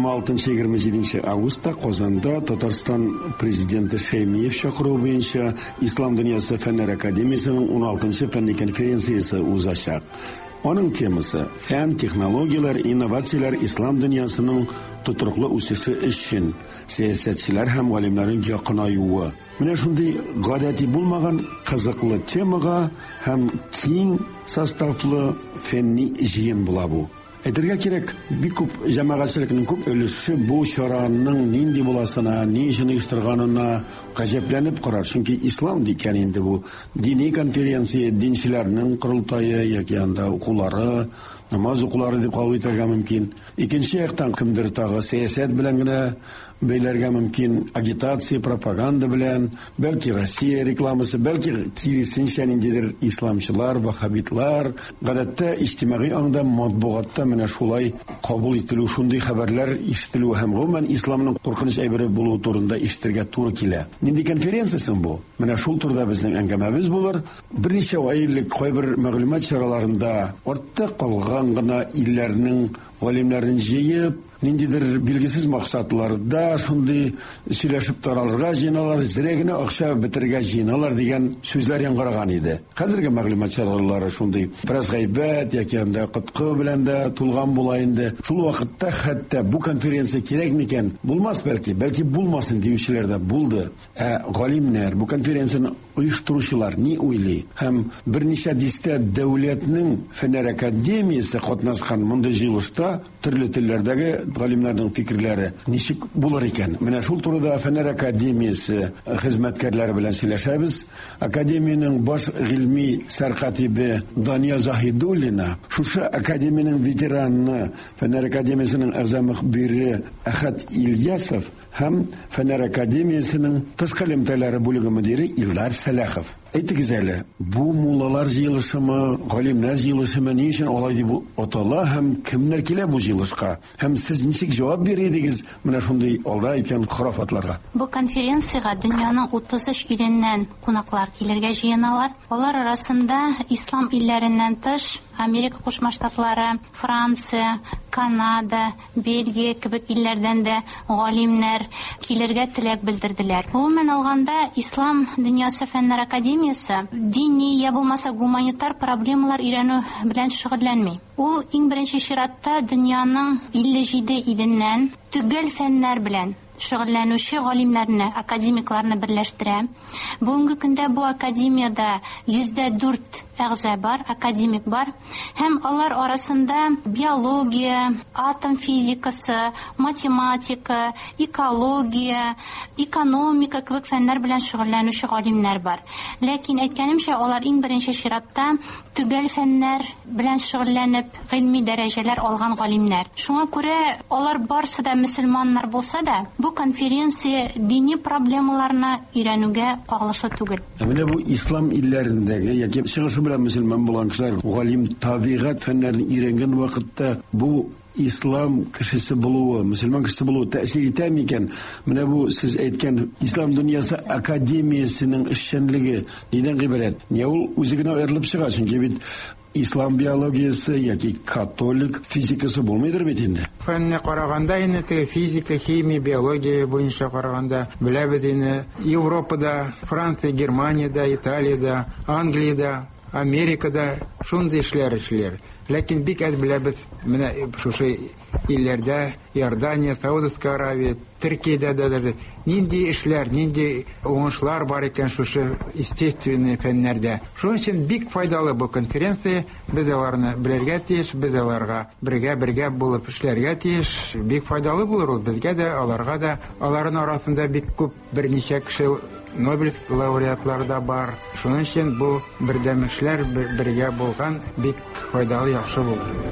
[SPEAKER 5] егерме алтынчы - егерме җиденче августта Казанда Татарстан президенты Шәймиев чакыруы буенча Ислам дөньясы фәннәр академиясенең ун алтынчы фәнни конференциясе узачак. Аның темасы – фән, технологиялар, инновациялар ислам дөньясының тотрыклы үсеше өчен сәясәтчеләр һәм галимнәрнең якынаюы. Менә шундый гадәти булмаган кызыклы темага һәм киң составлы фәнни җыен була бу. Әйтергә кирәк, бик күп җәмәгатьчелекнең күп өлеше бу чараның нинди буласына, ни өчен оештырганына гаҗәпләнеп карар. Чөнки ислам дигән инде бу дини конференция, динчеләрнең корылтае яки анда укулары, намаз укулары дип кабул итәргә мөмкин. Икенче яктан кемдер тагы сәясәт белән генә бәйләргә мөмкин, агитация, пропаганда белән, бәлки Россия рекламасы, бәлки киресенчә ниндидер исламчылар, вахабитлар, гадәттә иҗтимагый аңда матбугатта менә шулай кабул ителү, шундый хәбәрләр ишетелү һәм гомумән исламның куркыныч әйбере булуы турында ишетергә туры килә. Нинди конференциясың бу? Менә шул турда безнең әңгәмәбез булыр. Берничә айлык кайбер мәгълүмат чараларында артта калган гына илләрнең галимнәрен җыеп, ниндидер билгесез максатларда шундый сөйләшеп таралырга җыйналар, зрәгенә акча бетергә җыйналар дигән сүзләр яңгыраган иде. Хәзерге мәгълүмат чаралары шундый бераз гайбәт яки анда кыткы белән дә тулган була инде. Шул вакытта хәтта бу конференция кирәк микән? Булмас бәлки, бәлки булмасын диючеләр дә булды. Ә галимнәр, бу конференцияны оештыручылар ни уйлый? Һәм берничә дистә дәүләтнең фәннәр академиясе катнашкан мондый җыелышта төрле телләрдәге галимнәрнең фикерләре ничек булыр икән? Менә шул турыда фәннәр академиясе хезмәткәрләре белән сөйләшәбез. Академиянең баш гыйльми сәркатибе Дания Заһидуллина, шушы академиянең ветераны, фәннәр академиясенең әгъза мөхбире Әхәт Ильясов һәм фәннәр академиясенең тышкы элемтәләре бүлеге мөдире Илдар Сәләхов. Әйтегез әле, бу муллалар җыелышымы, галимнәр җыелышымы ни өчен алай дип атала һәм кемнәр килә бу җыелышка? Һәм сез ничек җавап бирәдегез менә шундый алда әйткән хорафатларга?
[SPEAKER 7] Бу конференцияга дөньяның утыз өч иленнән кунаклар килергә җыеналар. Алар арасында ислам илләреннән тыш Америка Кушма Штатлары, Франция, Канада, Бельгия кебек илләрдән дә галимнәр килергә теләк белдерделәр. Гомумән алганда ислам дөньясы фәннәр академиясе дини я булмаса гуманитар проблемалар өйрәнү белән шөгыльләнми. Ул иң беренче чиратта дөньяның илле җиде иленнән төгәл фәннәр белән шөгыльләнүче галимнәрне, академикларны берләштерә. Бүгенге көндә бу академиядә йөз дә дүрт әгъза бар, академик бар, һәм алар арасында биология, атом физикасы, математика, экология, экономика кебек фәннәр белән шөгыльләнүче галимнәр бар. Ләкин әйткәнемчә, алар иң беренче чиратта төгәл фәннәр белән шөгыльләнеп, гыйльми дәрәҗәләр алган галимнәр. Шуңа күрә алар барсы да мөселманнар булса да, бу конференция дини проблемаларына өйрәнүгә кагылышлы түгел.
[SPEAKER 5] Менә бу ислам илләрендәге яки чыгышы белән мөселман булган кешеләр, галим табигать фәннәрен өйрәнгән вакытта бу ислам кешесе булуы, мөселман кешесе булуы тәэсир итә микән? Менә бу сез әйткән ислам дөньясы академиясенең эшчәнлеге нидән гыйбарәт? Не ул үзе генә аерылып чыга, чөнки бит ислам биологиясы яки католик физикасы булмыйдыр бит инде.
[SPEAKER 10] Фәнне караганда инде теге физика, химия, биология буенча караганда беләбез инде Европада, Франция, Германияда, Италиядә, Англиядә, Америкада шундый эшләр эшләр. Ләкин бик әз беләбез менә шушы илләрдә, Иордания, Саудовская Аравия, Төркиядә дә нинди эшләр, нинди уңышлар бар икән шушы естественный фәннәрдә. Шуның өчен бик файдалы бу конференция. Без аларны белергә тиеш, без аларга бергә-бергә булып эшләргә тиеш. Бик файдалы булыр ул безгә дә, аларга да. Аларның арасында бик күп берничә кеше Нобель лауреатлары да бар. Шуның өчен бу бердәм эшләр бергә булган бик файдалы, яхшы булды.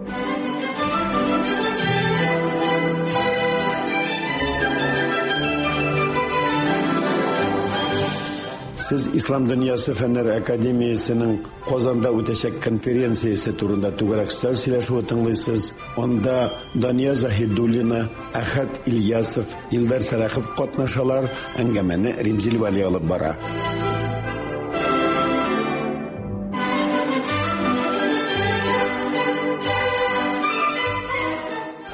[SPEAKER 5] Сез Ислам дөньясы фәннәр академиясенең Казанда үтәчәк конференциясе турында түгәрәк сөйләшүе тыңлыйсыз. Анда Дания Заһидуллина, Әхәт Ильясов, Илдар Сәләхов катнашалар, әңгәмәне Римзил Вали алып бара.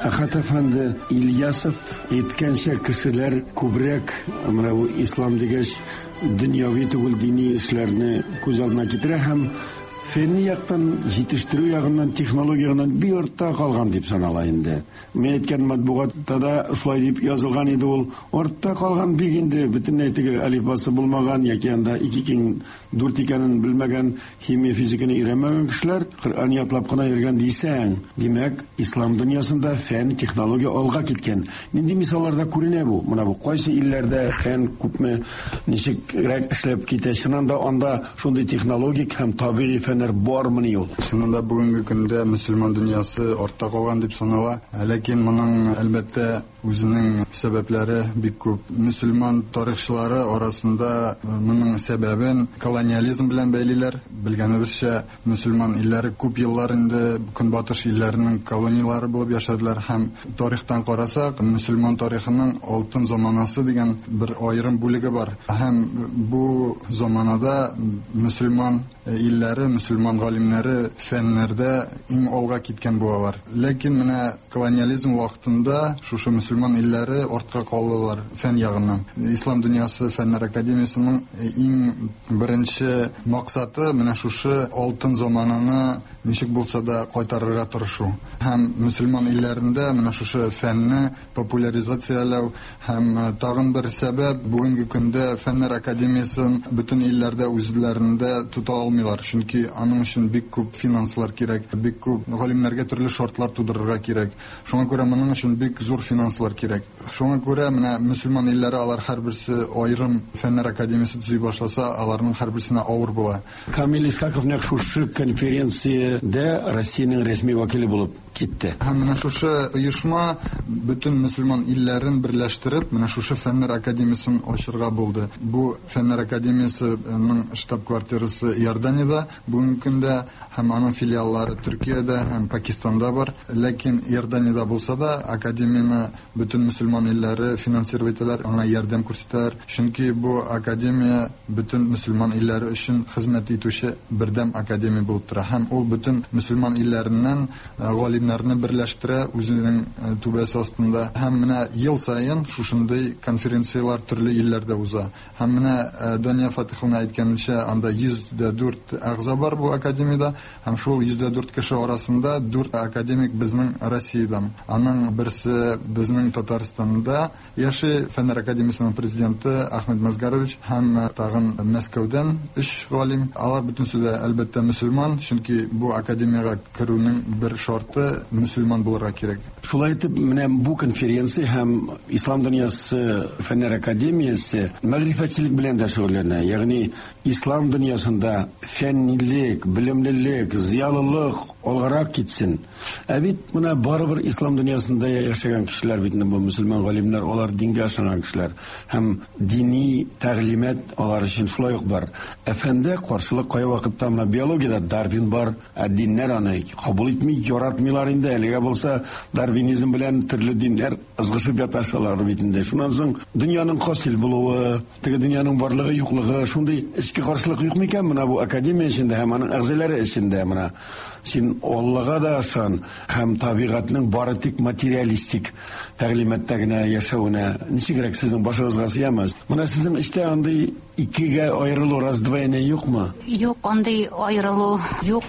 [SPEAKER 5] Ахат әфәнде Ильясов әйткәнчә, кешеләр күбрәк менә бу ислам дигәч дөньяви түгел дини эшләрне күз алдына китерә һәм фәнни яктан, җитештерү ягыннан, технология ягыннан бик артта калган дип санала инде. Мен әйткән матбугатта да шулай дип язылган иде ул. Артта калган бик инде бөтенләй теге алифбасы булмаган яки анда ике киң дүрт икәнен белмәгән, химия, физиканы өйрәнмәгән кешеләр Коръән ятлап кына йөргән дисәң, димәк, ислам дөньясында фән, технология алга киткән. Нинди мисалларда күренә бу? Менә бу кайсы илләрдә фән күпме, ничекрак эшләп китә? Чыннан да анда шундый технологик һәм табигый фәннәр бармыни ул?
[SPEAKER 8] Чыннан бүгенге көндә мөселман дөньясы артта калган дип санала. Ләкин моның әлбәттә үзенең сәбәпләре бик күп. Мөселман тарихчылары арасында моның сәбәбен колониализм белән бәйлиләр. Белгәнебезчә, мөселман илләре күп еллар инде көнбатыш илләренең колониялары булып яшәделәр һәм тарихтан карасак, мөселман тарихының алтын заманасы дигән бер аерым бүлеге бар. Һәм бу заманада мөселман илләре, мөселман галимнәре фәннәрдә иң алга киткән булалар. Ләкин менә колониализм вакытында шушы мөселман илләре артка калдылар фән ягыннан. Ислам дөньясы фәннәр академиясының иң беренче максаты менә шушы алтын замананы ничек булса да кайтарырга тырышу. Һәм мөселман илләрендә менә шушы фәнне популяризацияләү һәм тагын бер сәбәп бүгенге көндә фәннәр академиясын бөтен илләрдә үзләрендә тута алмыйлар. Чөнки аның өчен бик күп финанслар кирәк, бик күп галимнәргә төрле шартлар тудырырга кирәк. Шуңа күрә моның өчен бик зур финанслар кирәк. Шуңа күрә менә мөселман илләре алар һәрберсе аерым фәннәр академиясе төзи башласа, аларның һәрберсенә авыр була.
[SPEAKER 5] Камил Исхаков нәкъ шушы конференциядә Россиянең рәсми вәкиле булып китте.
[SPEAKER 8] Һәм менә шушы оешма бөтен мөселман илләрен берләштереп, менә шушы фәннәр академиясын ачырга булды. Бу фәннәр академиясының штаб-квартирасы Иорданиядә, бүгенге көндә һәм аның филиаллары Төркиядә һәм Пакистанда бар. Ләкин Иорданиядә булса да, академияны бөтен мөселман илләре финансировать итәләр, аңа ярдәм күрсәтәләр. Чөнки бу академия бөтен мөселман илләре өчен хезмәт итүче бердәм академия булып тора. Һәм ул бөтен мөселман илләреннән галимнәрне берләштерә үзенең түбәсе астында. Һәм менә ел саен шушындый конференциялар төрле илләрдә уза. Һәм менә Дания Фатиховна әйткәнчә, анда йөз дә дүрт әгъза бар бу академиядә. Һәм шул йөз дә дүрт кеше арасында дүрт академик безнең Россиядән. Аның берсе безнең Татарстанда яши, фәннәр академиясының президенты Ахмед Мазгарович, һәм тагын Мәскәүдән өч галим. Алар бөтенсе дә әлбәттә мөселман, чөнки бу академиягә керүнең бер шарты мөселман булырга кирәк.
[SPEAKER 5] Шулай итеп, менә бу конференция һәм Ислам дөньясы фәннәр академиясе мәгърифәтчелек белән дә шөгыльләнә. Ягъни ислам дөньясында фәннилек, белемлелек, зыялылык алгарак китсен. Ә бит менә барыбер ислам дөньясында яшәгән кешеләр бит бу мөселман галимнәр, алар дингә ышанган кешеләр һәм дини тәгълимат алар өчен шулай ук бар. Әфәндә каршылык кая вакытта менә биологиядә Дарвин бар, ә диннәр аны кабул итми, яратмыйлар инде. Әлегә булса дарвинизм белән төрле диннәр ызгышып яташалар бит инде. Шуннан соң дөньяның хасил булуы, теге дөньяның барлыгы юклыгы, шундый эчке каршылык юк микән менә бу академия эчендә һәм аның әгъзалары эчендә менә? Син Аллага да ышан һәм табигатьнең бары тик материалистик тәгълиматта гына яшәвенә ничегрәк сезнең башыгызга сыямы? Менә сезнең эштә андый икегә аерылу, раздвоение юкмы?
[SPEAKER 7] Юк, андый аерылу юк.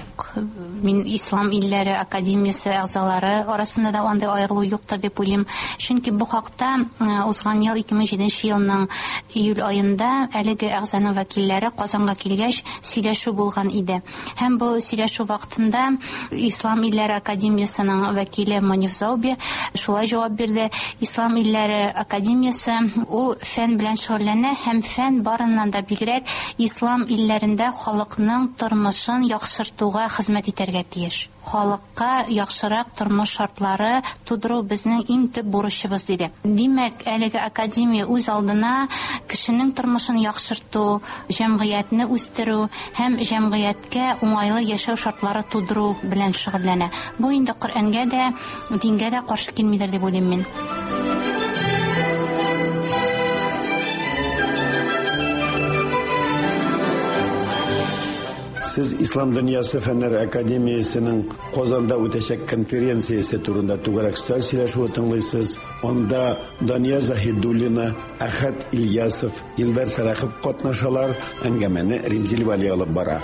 [SPEAKER 7] Мин ислам илләре академиясе әгъзалары арасында да андый аерылу юктыр дип уйлыйм. Чөнки бу хакта узган ел ике мең җиденче елның июль аенда әлеге әгъзаның вәкилләре Казанга килгәч сөйләшү булган иде. Һәм бу сөйләшү вакытында Ислам илләре академиясының вәкиле Маниф Зауби шулай җавап бирде. Ислам илләре академиясе ул фән белән шөгыльләнә һәм фән барыннан да бигрәк ислам илләрендә халыкның тормышын яхшыртуга хезмәт итәргә тиеш. Халыкка яхшырак тормыш шартлары тудыру безнең иң төп бурычыбыз диде. Димәк, әлеге академия үз алдына кешенең тормышын яхшырту, җәмгыятьне үстерү һәм җәмгыятькә уңайлы яшәү шартлары тудыру белән шөгыльләнә. Бу инде Коръәнгә дә, дингә дә каршы килмидер дип уйлыйм мин.
[SPEAKER 5] Сез Ислам дөньясы фәннәре академиясенең Казанда үтәчәк конференциясе турында түгәрәк сөйләшү тыңлыйсыз. Анда Дания Заһидуллина, Ахат Ильясов, Илдар Салахов катнашалар, әңгәмәне Римзил Вали алып бара.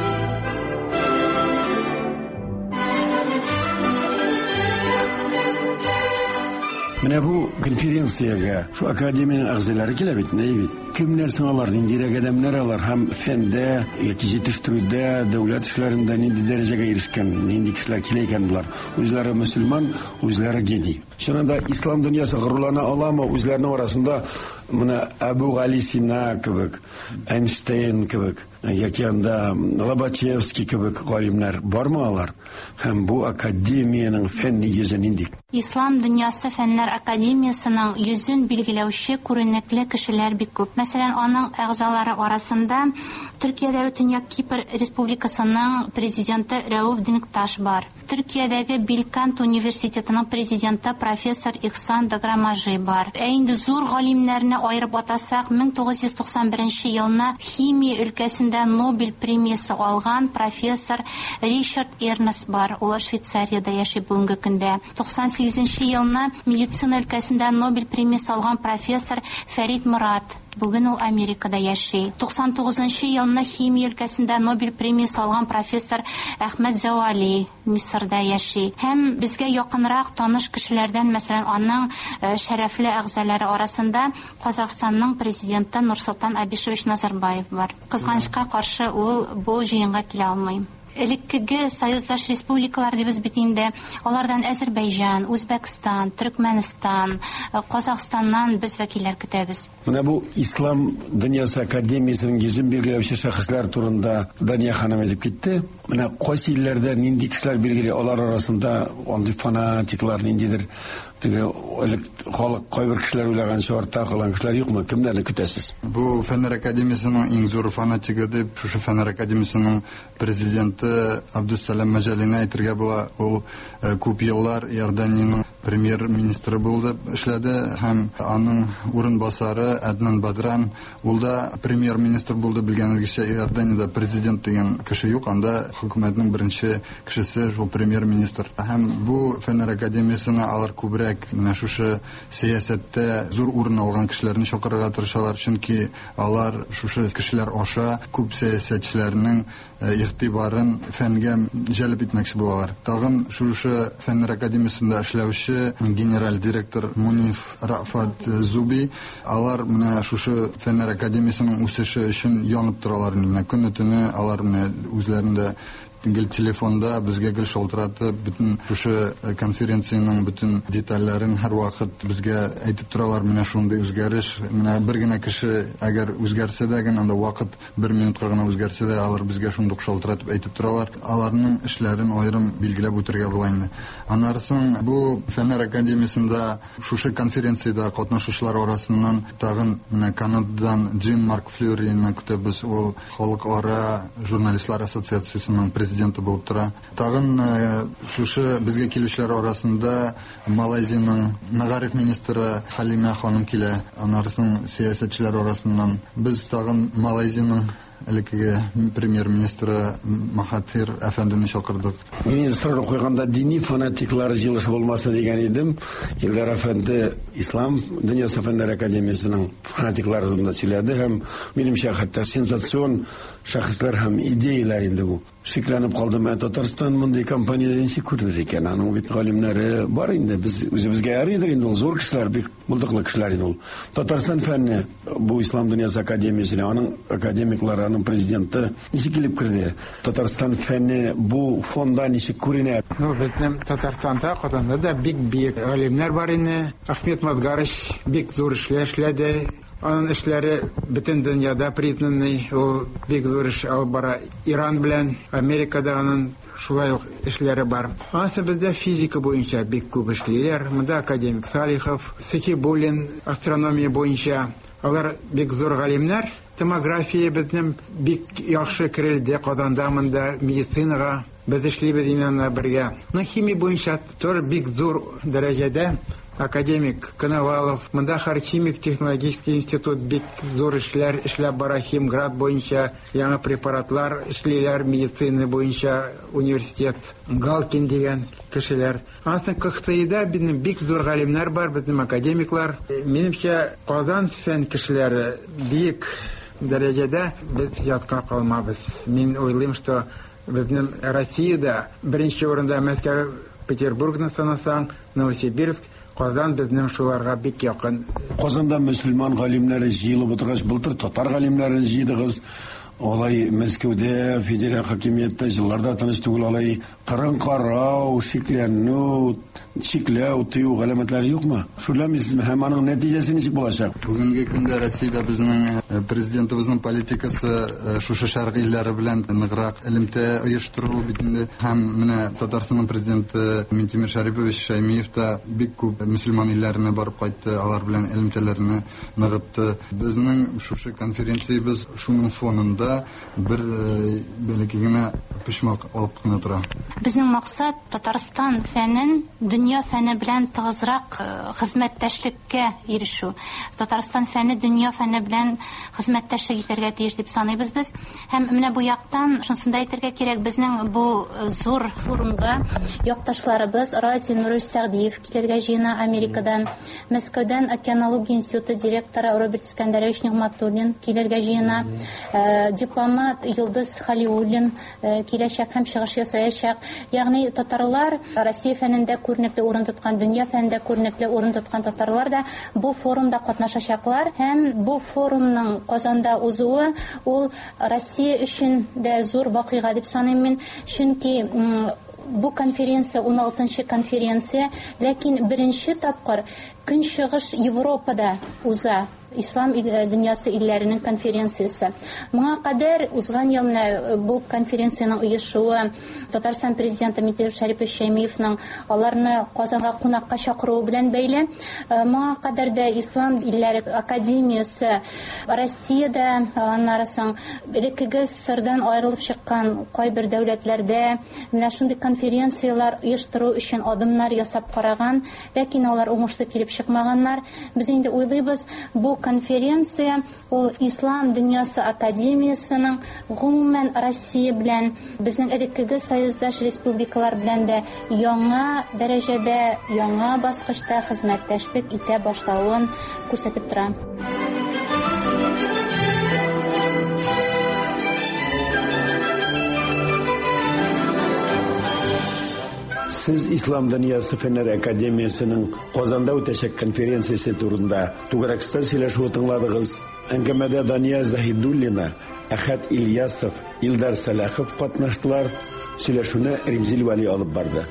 [SPEAKER 5] Менә бу конференциягә шу академияның әгъзалары килә бит, нәй бит. Кемнәр соң алар, нинди адәмнәр алар һәм фәндә, яки җитештерүдә, дәүләт эшләрендә нинди дәрәҗәгә ирешкән, нинди кешеләр килә икән булар. Үзләре мөселман, үзләре дини. Шунда ислам дөньясы горурлана аламы, үзләренең арасында менә Абу Гали Сина кебек, Эйнштейн кебек, яки анда Лобачевский кебек галимнәр бармы алар? Һәм бу академияның фән нигезе нинди?
[SPEAKER 7] Ислам дөньясы фәннәр академиясының йөзен билгеләүче күренекле кешеләр бик күп. Мәсәлән, аның әгъзалары арасында Төркиядәге Төньяк Кипр Республикасының президенты Рауф Динкташ бар. Төркиядәге Билкант университетының президенты профессор Ихсан Даграмажи бар. Ә инде зур галимнәрне аерып атасак, мең тугыз йөз туксан беренче елны химия өлкәсендә Нобель премиясе алган профессор Ричард Эрнст бар. Ул Швейцариядә яши бүгенге көндә. туксан сигезенче елны медицина өлкәсендә Нобель премиясе алган профессор Фәрит Мурат. Бүген ул Америкада яши. туксан тугызынчы елны химия өлкәсендә Нобель премиясе алган профессор Әхмәт Зәвали Мисырда яши. Һәм безгә якынрак таныш кешеләрдән, мәсәлән, аның шәрәфле әгъзалары арасында Казакъстанның президенты Нурсултан Абишевич Назарбаев бар. Кызганычка каршы, ул бу җыенга килә алмый. Элеккеге союздаш республикалар дибез бит инде. Алардан Азербайҗан, Үзбәкстан, Төркмәнстан, Казакъстаннан без вәкилләр көтәбез.
[SPEAKER 5] Менә бу Ислам дөньясы академиясенең йөзен билгеләүче шәхесләр турында Дания ханым әйтеп китте. Менә кайсы илләрдә нинди кешеләр билгели, алар арасында андый фанатиклар, ниндидер теге халык кайбер кешеләр уйлаганча артта калган кешеләр юкмы? Кемнәрне көтәсез?
[SPEAKER 8] Бу фәннәр академиясенең иң зур фанатигы дип шушы фәннәр академиясенең президенты Абдусалам Мәҗалине әйтергә була. Ул күп еллар Иорданиянең премьер-министры булды, эшләде һәм аның урынбасары Аднан Бадран, ул да премьер-министр булды. Белгәнегезчә, Иорданиядә президент дигән кеше юк, анда хөкүмәтнең беренче кешесе шул премьер-министр. Һәм бу фәннәр академиясенә алар күбрәк менә шушы сәясәттә зур урын алган кешеләрне чакырырга тырышалар, чөнки алар шушы кешеләр аша күп сәясәтчеләрнең игътибарын фәнгә җәлеп итмәкче булалар. Тагын шушы фәннәр академиясендә эшләүче генераль директор Муниф Рафат Зуби, алар менә шушы фәннәр академиясенең үсеше өчен янып торалар. Менә көнне-төне алар менә үзләрендә гел телефонда безгә гел шалтыратып, бөтен шушы конференциянең бөтен детальләрен һәр вакыт безгә әйтеп торалар. Менә шундый үзгәреш, менә бер генә кеше әгәр үзгәрсә дә, анда вакыт бер минутка гына үзгәрсә дә, алар безгә шундый шалтыратып әйтеп торалар. Аларның эшләрен аерым билгеләп үтәргә була инде. Аннан соң бу фәннәр академиясендә шушы конференциядә катнашучылар арасыннан тагын менә Канададан Джин Марк Флюрины көтәбез. Ул халыкара журналистлар ассоциациясенең президенты булып тора. Тагын шушы безгә килүчеләр арасында Малайзиянең мәгариф министры Халима ханым килә. Аннан соң сәясәтчеләр арасыннан без тагын Малайзиянең элекке премьер-министры Махатир әфәндене чакырдык.
[SPEAKER 5] Мин сорап куйганда дини фанатиклар җыелышы булмаса дигән идем. Илдар әфәнде Ислам дөньясы фәннәр академиясенең фанатиклары турында сөйләде һәм минемчә хәтта сенсацион шәхесләр һәм идеяләр инде бу. Шикләнеп калдым. Татарстан мондый компаниядә ничек күрер икән? Аның бит галимнәре бар инде. Без үзебезгә ярыйдыр инде, ул зур кешеләр, бик булдыклы кешеләр инде ул. Татарстан фәнне бу Ислам дөньясы академиясенә, аның академиклары, аның президенты ничек килеп керде? Татарстан фәнне бу фонда ничек күренә?
[SPEAKER 10] Ну, безнең Татарстанда каданда да бик бик галимнәр бар инде. Ахмет Мадгарич бик зур эшләр эшләде. Аның эшләре бөтен дөньяда признанный. Ул бик зур эш алып бара. Иран белән Америкада аның шулай ук эшләре бар. Аны бездә физика буенча бик күп эшләр. Монда академик Салихов, Сакибуллин астрономия буенча. Алар бик зур галимнәр. Томография безнең бик яхшы керелде. Каданда монда медицинага без эшлибез инде бергә. На химия буенча тор бик зур дәрәҗәдә академик Коновалов, монда химик технологический институт бик зур эшләр эшләп бара Химград буенча, яңа препаратлар эшлиләр медицина буенча университет, Галкин дигән кешеләр. Аны Кыхтыйда безнең бик зур галимнәр бар, безнең академиклар. Минемчә, Казан фән кешеләре бик дәрәҗәдә без ятка калмабыз. Мин уйлыйм, что безнең Россиядә беренче урында Мәскәү, Петербургны санасаң, Новосибирск, Казан безнең шуларга бик якын.
[SPEAKER 5] Казанда мөселман галимнәре җыелып утыргач, былтыр татар галимнәрен җыйдыгыз. Алай Мәскәүдә федераль хакимияттә җилларда тыныч түгел, алай кырын карау, шикләнү, шикләү, тыю галәмәтләре юкмы? Шуламыз һәм аның нәтиҗәсе ничек булачак?
[SPEAKER 8] Бүгенге көндә Россиядә безнең президентыбызның политикасы шушы шәргы илләре белән ныграк элемтә оештыру битендә һәм менә Татарстанның президенты Минтимер Шәрипович Шәймиев та бик күп мөселман илләренә барып кайтты, алар белән элемтәләрне ныгытты. Безнең шушы конференциябыз шуның фонында бер бәләкәй генә пишмак алып кына тора.
[SPEAKER 7] Безнең максат Татарстан фәнен дөнья фәне белән тыгызрак хезмәттәшлеккә ирешү. Татарстан фәне дөнья фәне белән хезмәттәшлек итәргә тиеш дип саныйбыз без. Һәм менә бу яктан шунысын да әйтергә кирәк, безнең бу зур форумга якташларыбыз Ради Нурис Сәгъдиев килергә җыена Америкадан, Мәскәүдән Океанология институты директоры Роберт Искәндәрович Нигъмәтуллин килергә җыена, дипломат Йылдыз Халиуллин киләчәк һәм чыгыш ясаячак. Ягъни татарлар Россия фәнендә күренекле урын тоткан, дөнья фәнендә күренекле урын тоткан татарлар да бу форумда катнашачаклар һәм бу форумның Казанда узуы ул Россия өчен дә зур вакыйга дип саныйм мин, чөнки бу конференция ун алтынчы конференция, ләкин беренче тапкыр Көнчыгыш Европада уза. Ислам дөньясы илләренең конференциясе. Моңа кадәр узган ел менә бу конференциянең оешуы Татарстан президенты Минтимер Шәрипович Шәймиевның аларны Казанга кунакка чакыруы белән бәйле. Моңа кадәр дә Ислам илләре академиясе Россиядә, аннарысын элеккеге сырдан аерылып чыккан кайбер дәүләтләрдә менә шундый конференциялар оештыру өчен адымнар ясап караган, ләкин алар уңышлы килеп чыкмаганнар. Без инде уйлыйбыз, бу конференция ул Ислам дөньясы академиясының гомумән Россия белән, безнең элеккеге союздаш республикалар белән дә яңа дәрәҗәдә, яңа баскычта хезмәттәшлек итә башлавын күрсәтеп тора.
[SPEAKER 5] Siz İslam Dünyası Fenler Akademiyasının Kazanda үтәчәк конференциясе турында тугракстан сөйләшү тыңладыгыз. Әңгәмәдә Дания Заһидуллина, Әхәт Ильясов, Илдар Салахов катнаштылар. Сөйләшүне Римзил Вали алып барды.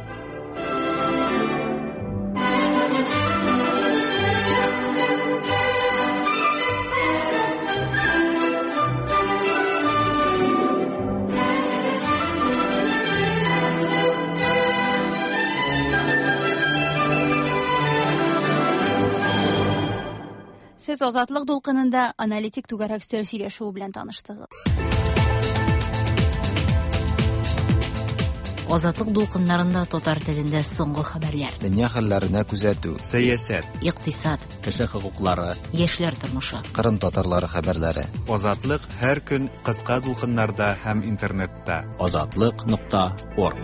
[SPEAKER 1] Сез Азатлык дулкынында аналитик түгәрәк сөйләшү белән таныштыгыз.
[SPEAKER 2] Азатлык дулкыннарында татар телендә соңгы хәбәрләр.
[SPEAKER 3] Дөнья хәлләренә күзәтү,
[SPEAKER 18] сәясәт,
[SPEAKER 2] икътисад,
[SPEAKER 3] кеше хокуклары,
[SPEAKER 2] яшьләр тормышы,
[SPEAKER 3] Кырым татарлары хәбәрләре.
[SPEAKER 18] Азатлык һәр көн кыска дулкыннарда һәм интернетта.
[SPEAKER 3] азатлык нокта орг.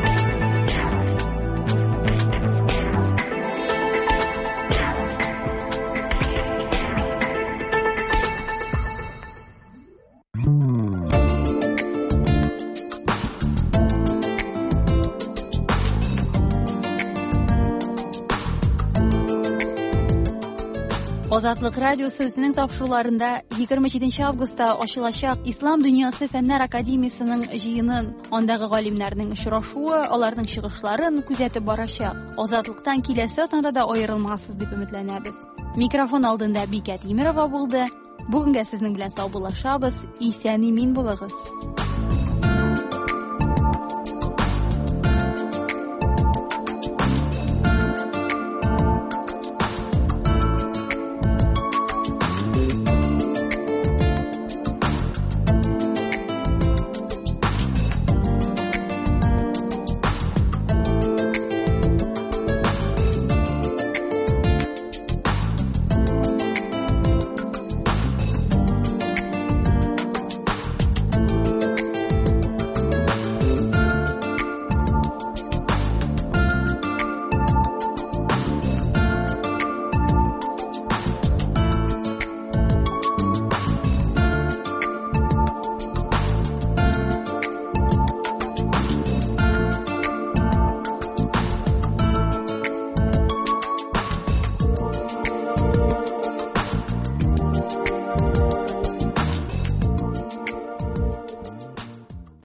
[SPEAKER 1] Азатлык радиосы үзенең тапшыруларында егерме җиденче августта ачылачак Ислам дөньясы фәннәр академиясының җыенын, андагы галимнәрнең очрашуы, аларның чыгышларын күзәтеп барачак. Азатлыктан киләсе атнада да аерылмассыз дип өметләнәбез. Микрофон алдында Бикә Тимерова булды. Бүгенгә сезнең белән саубуллашабыз. Исән-имин булыгыз.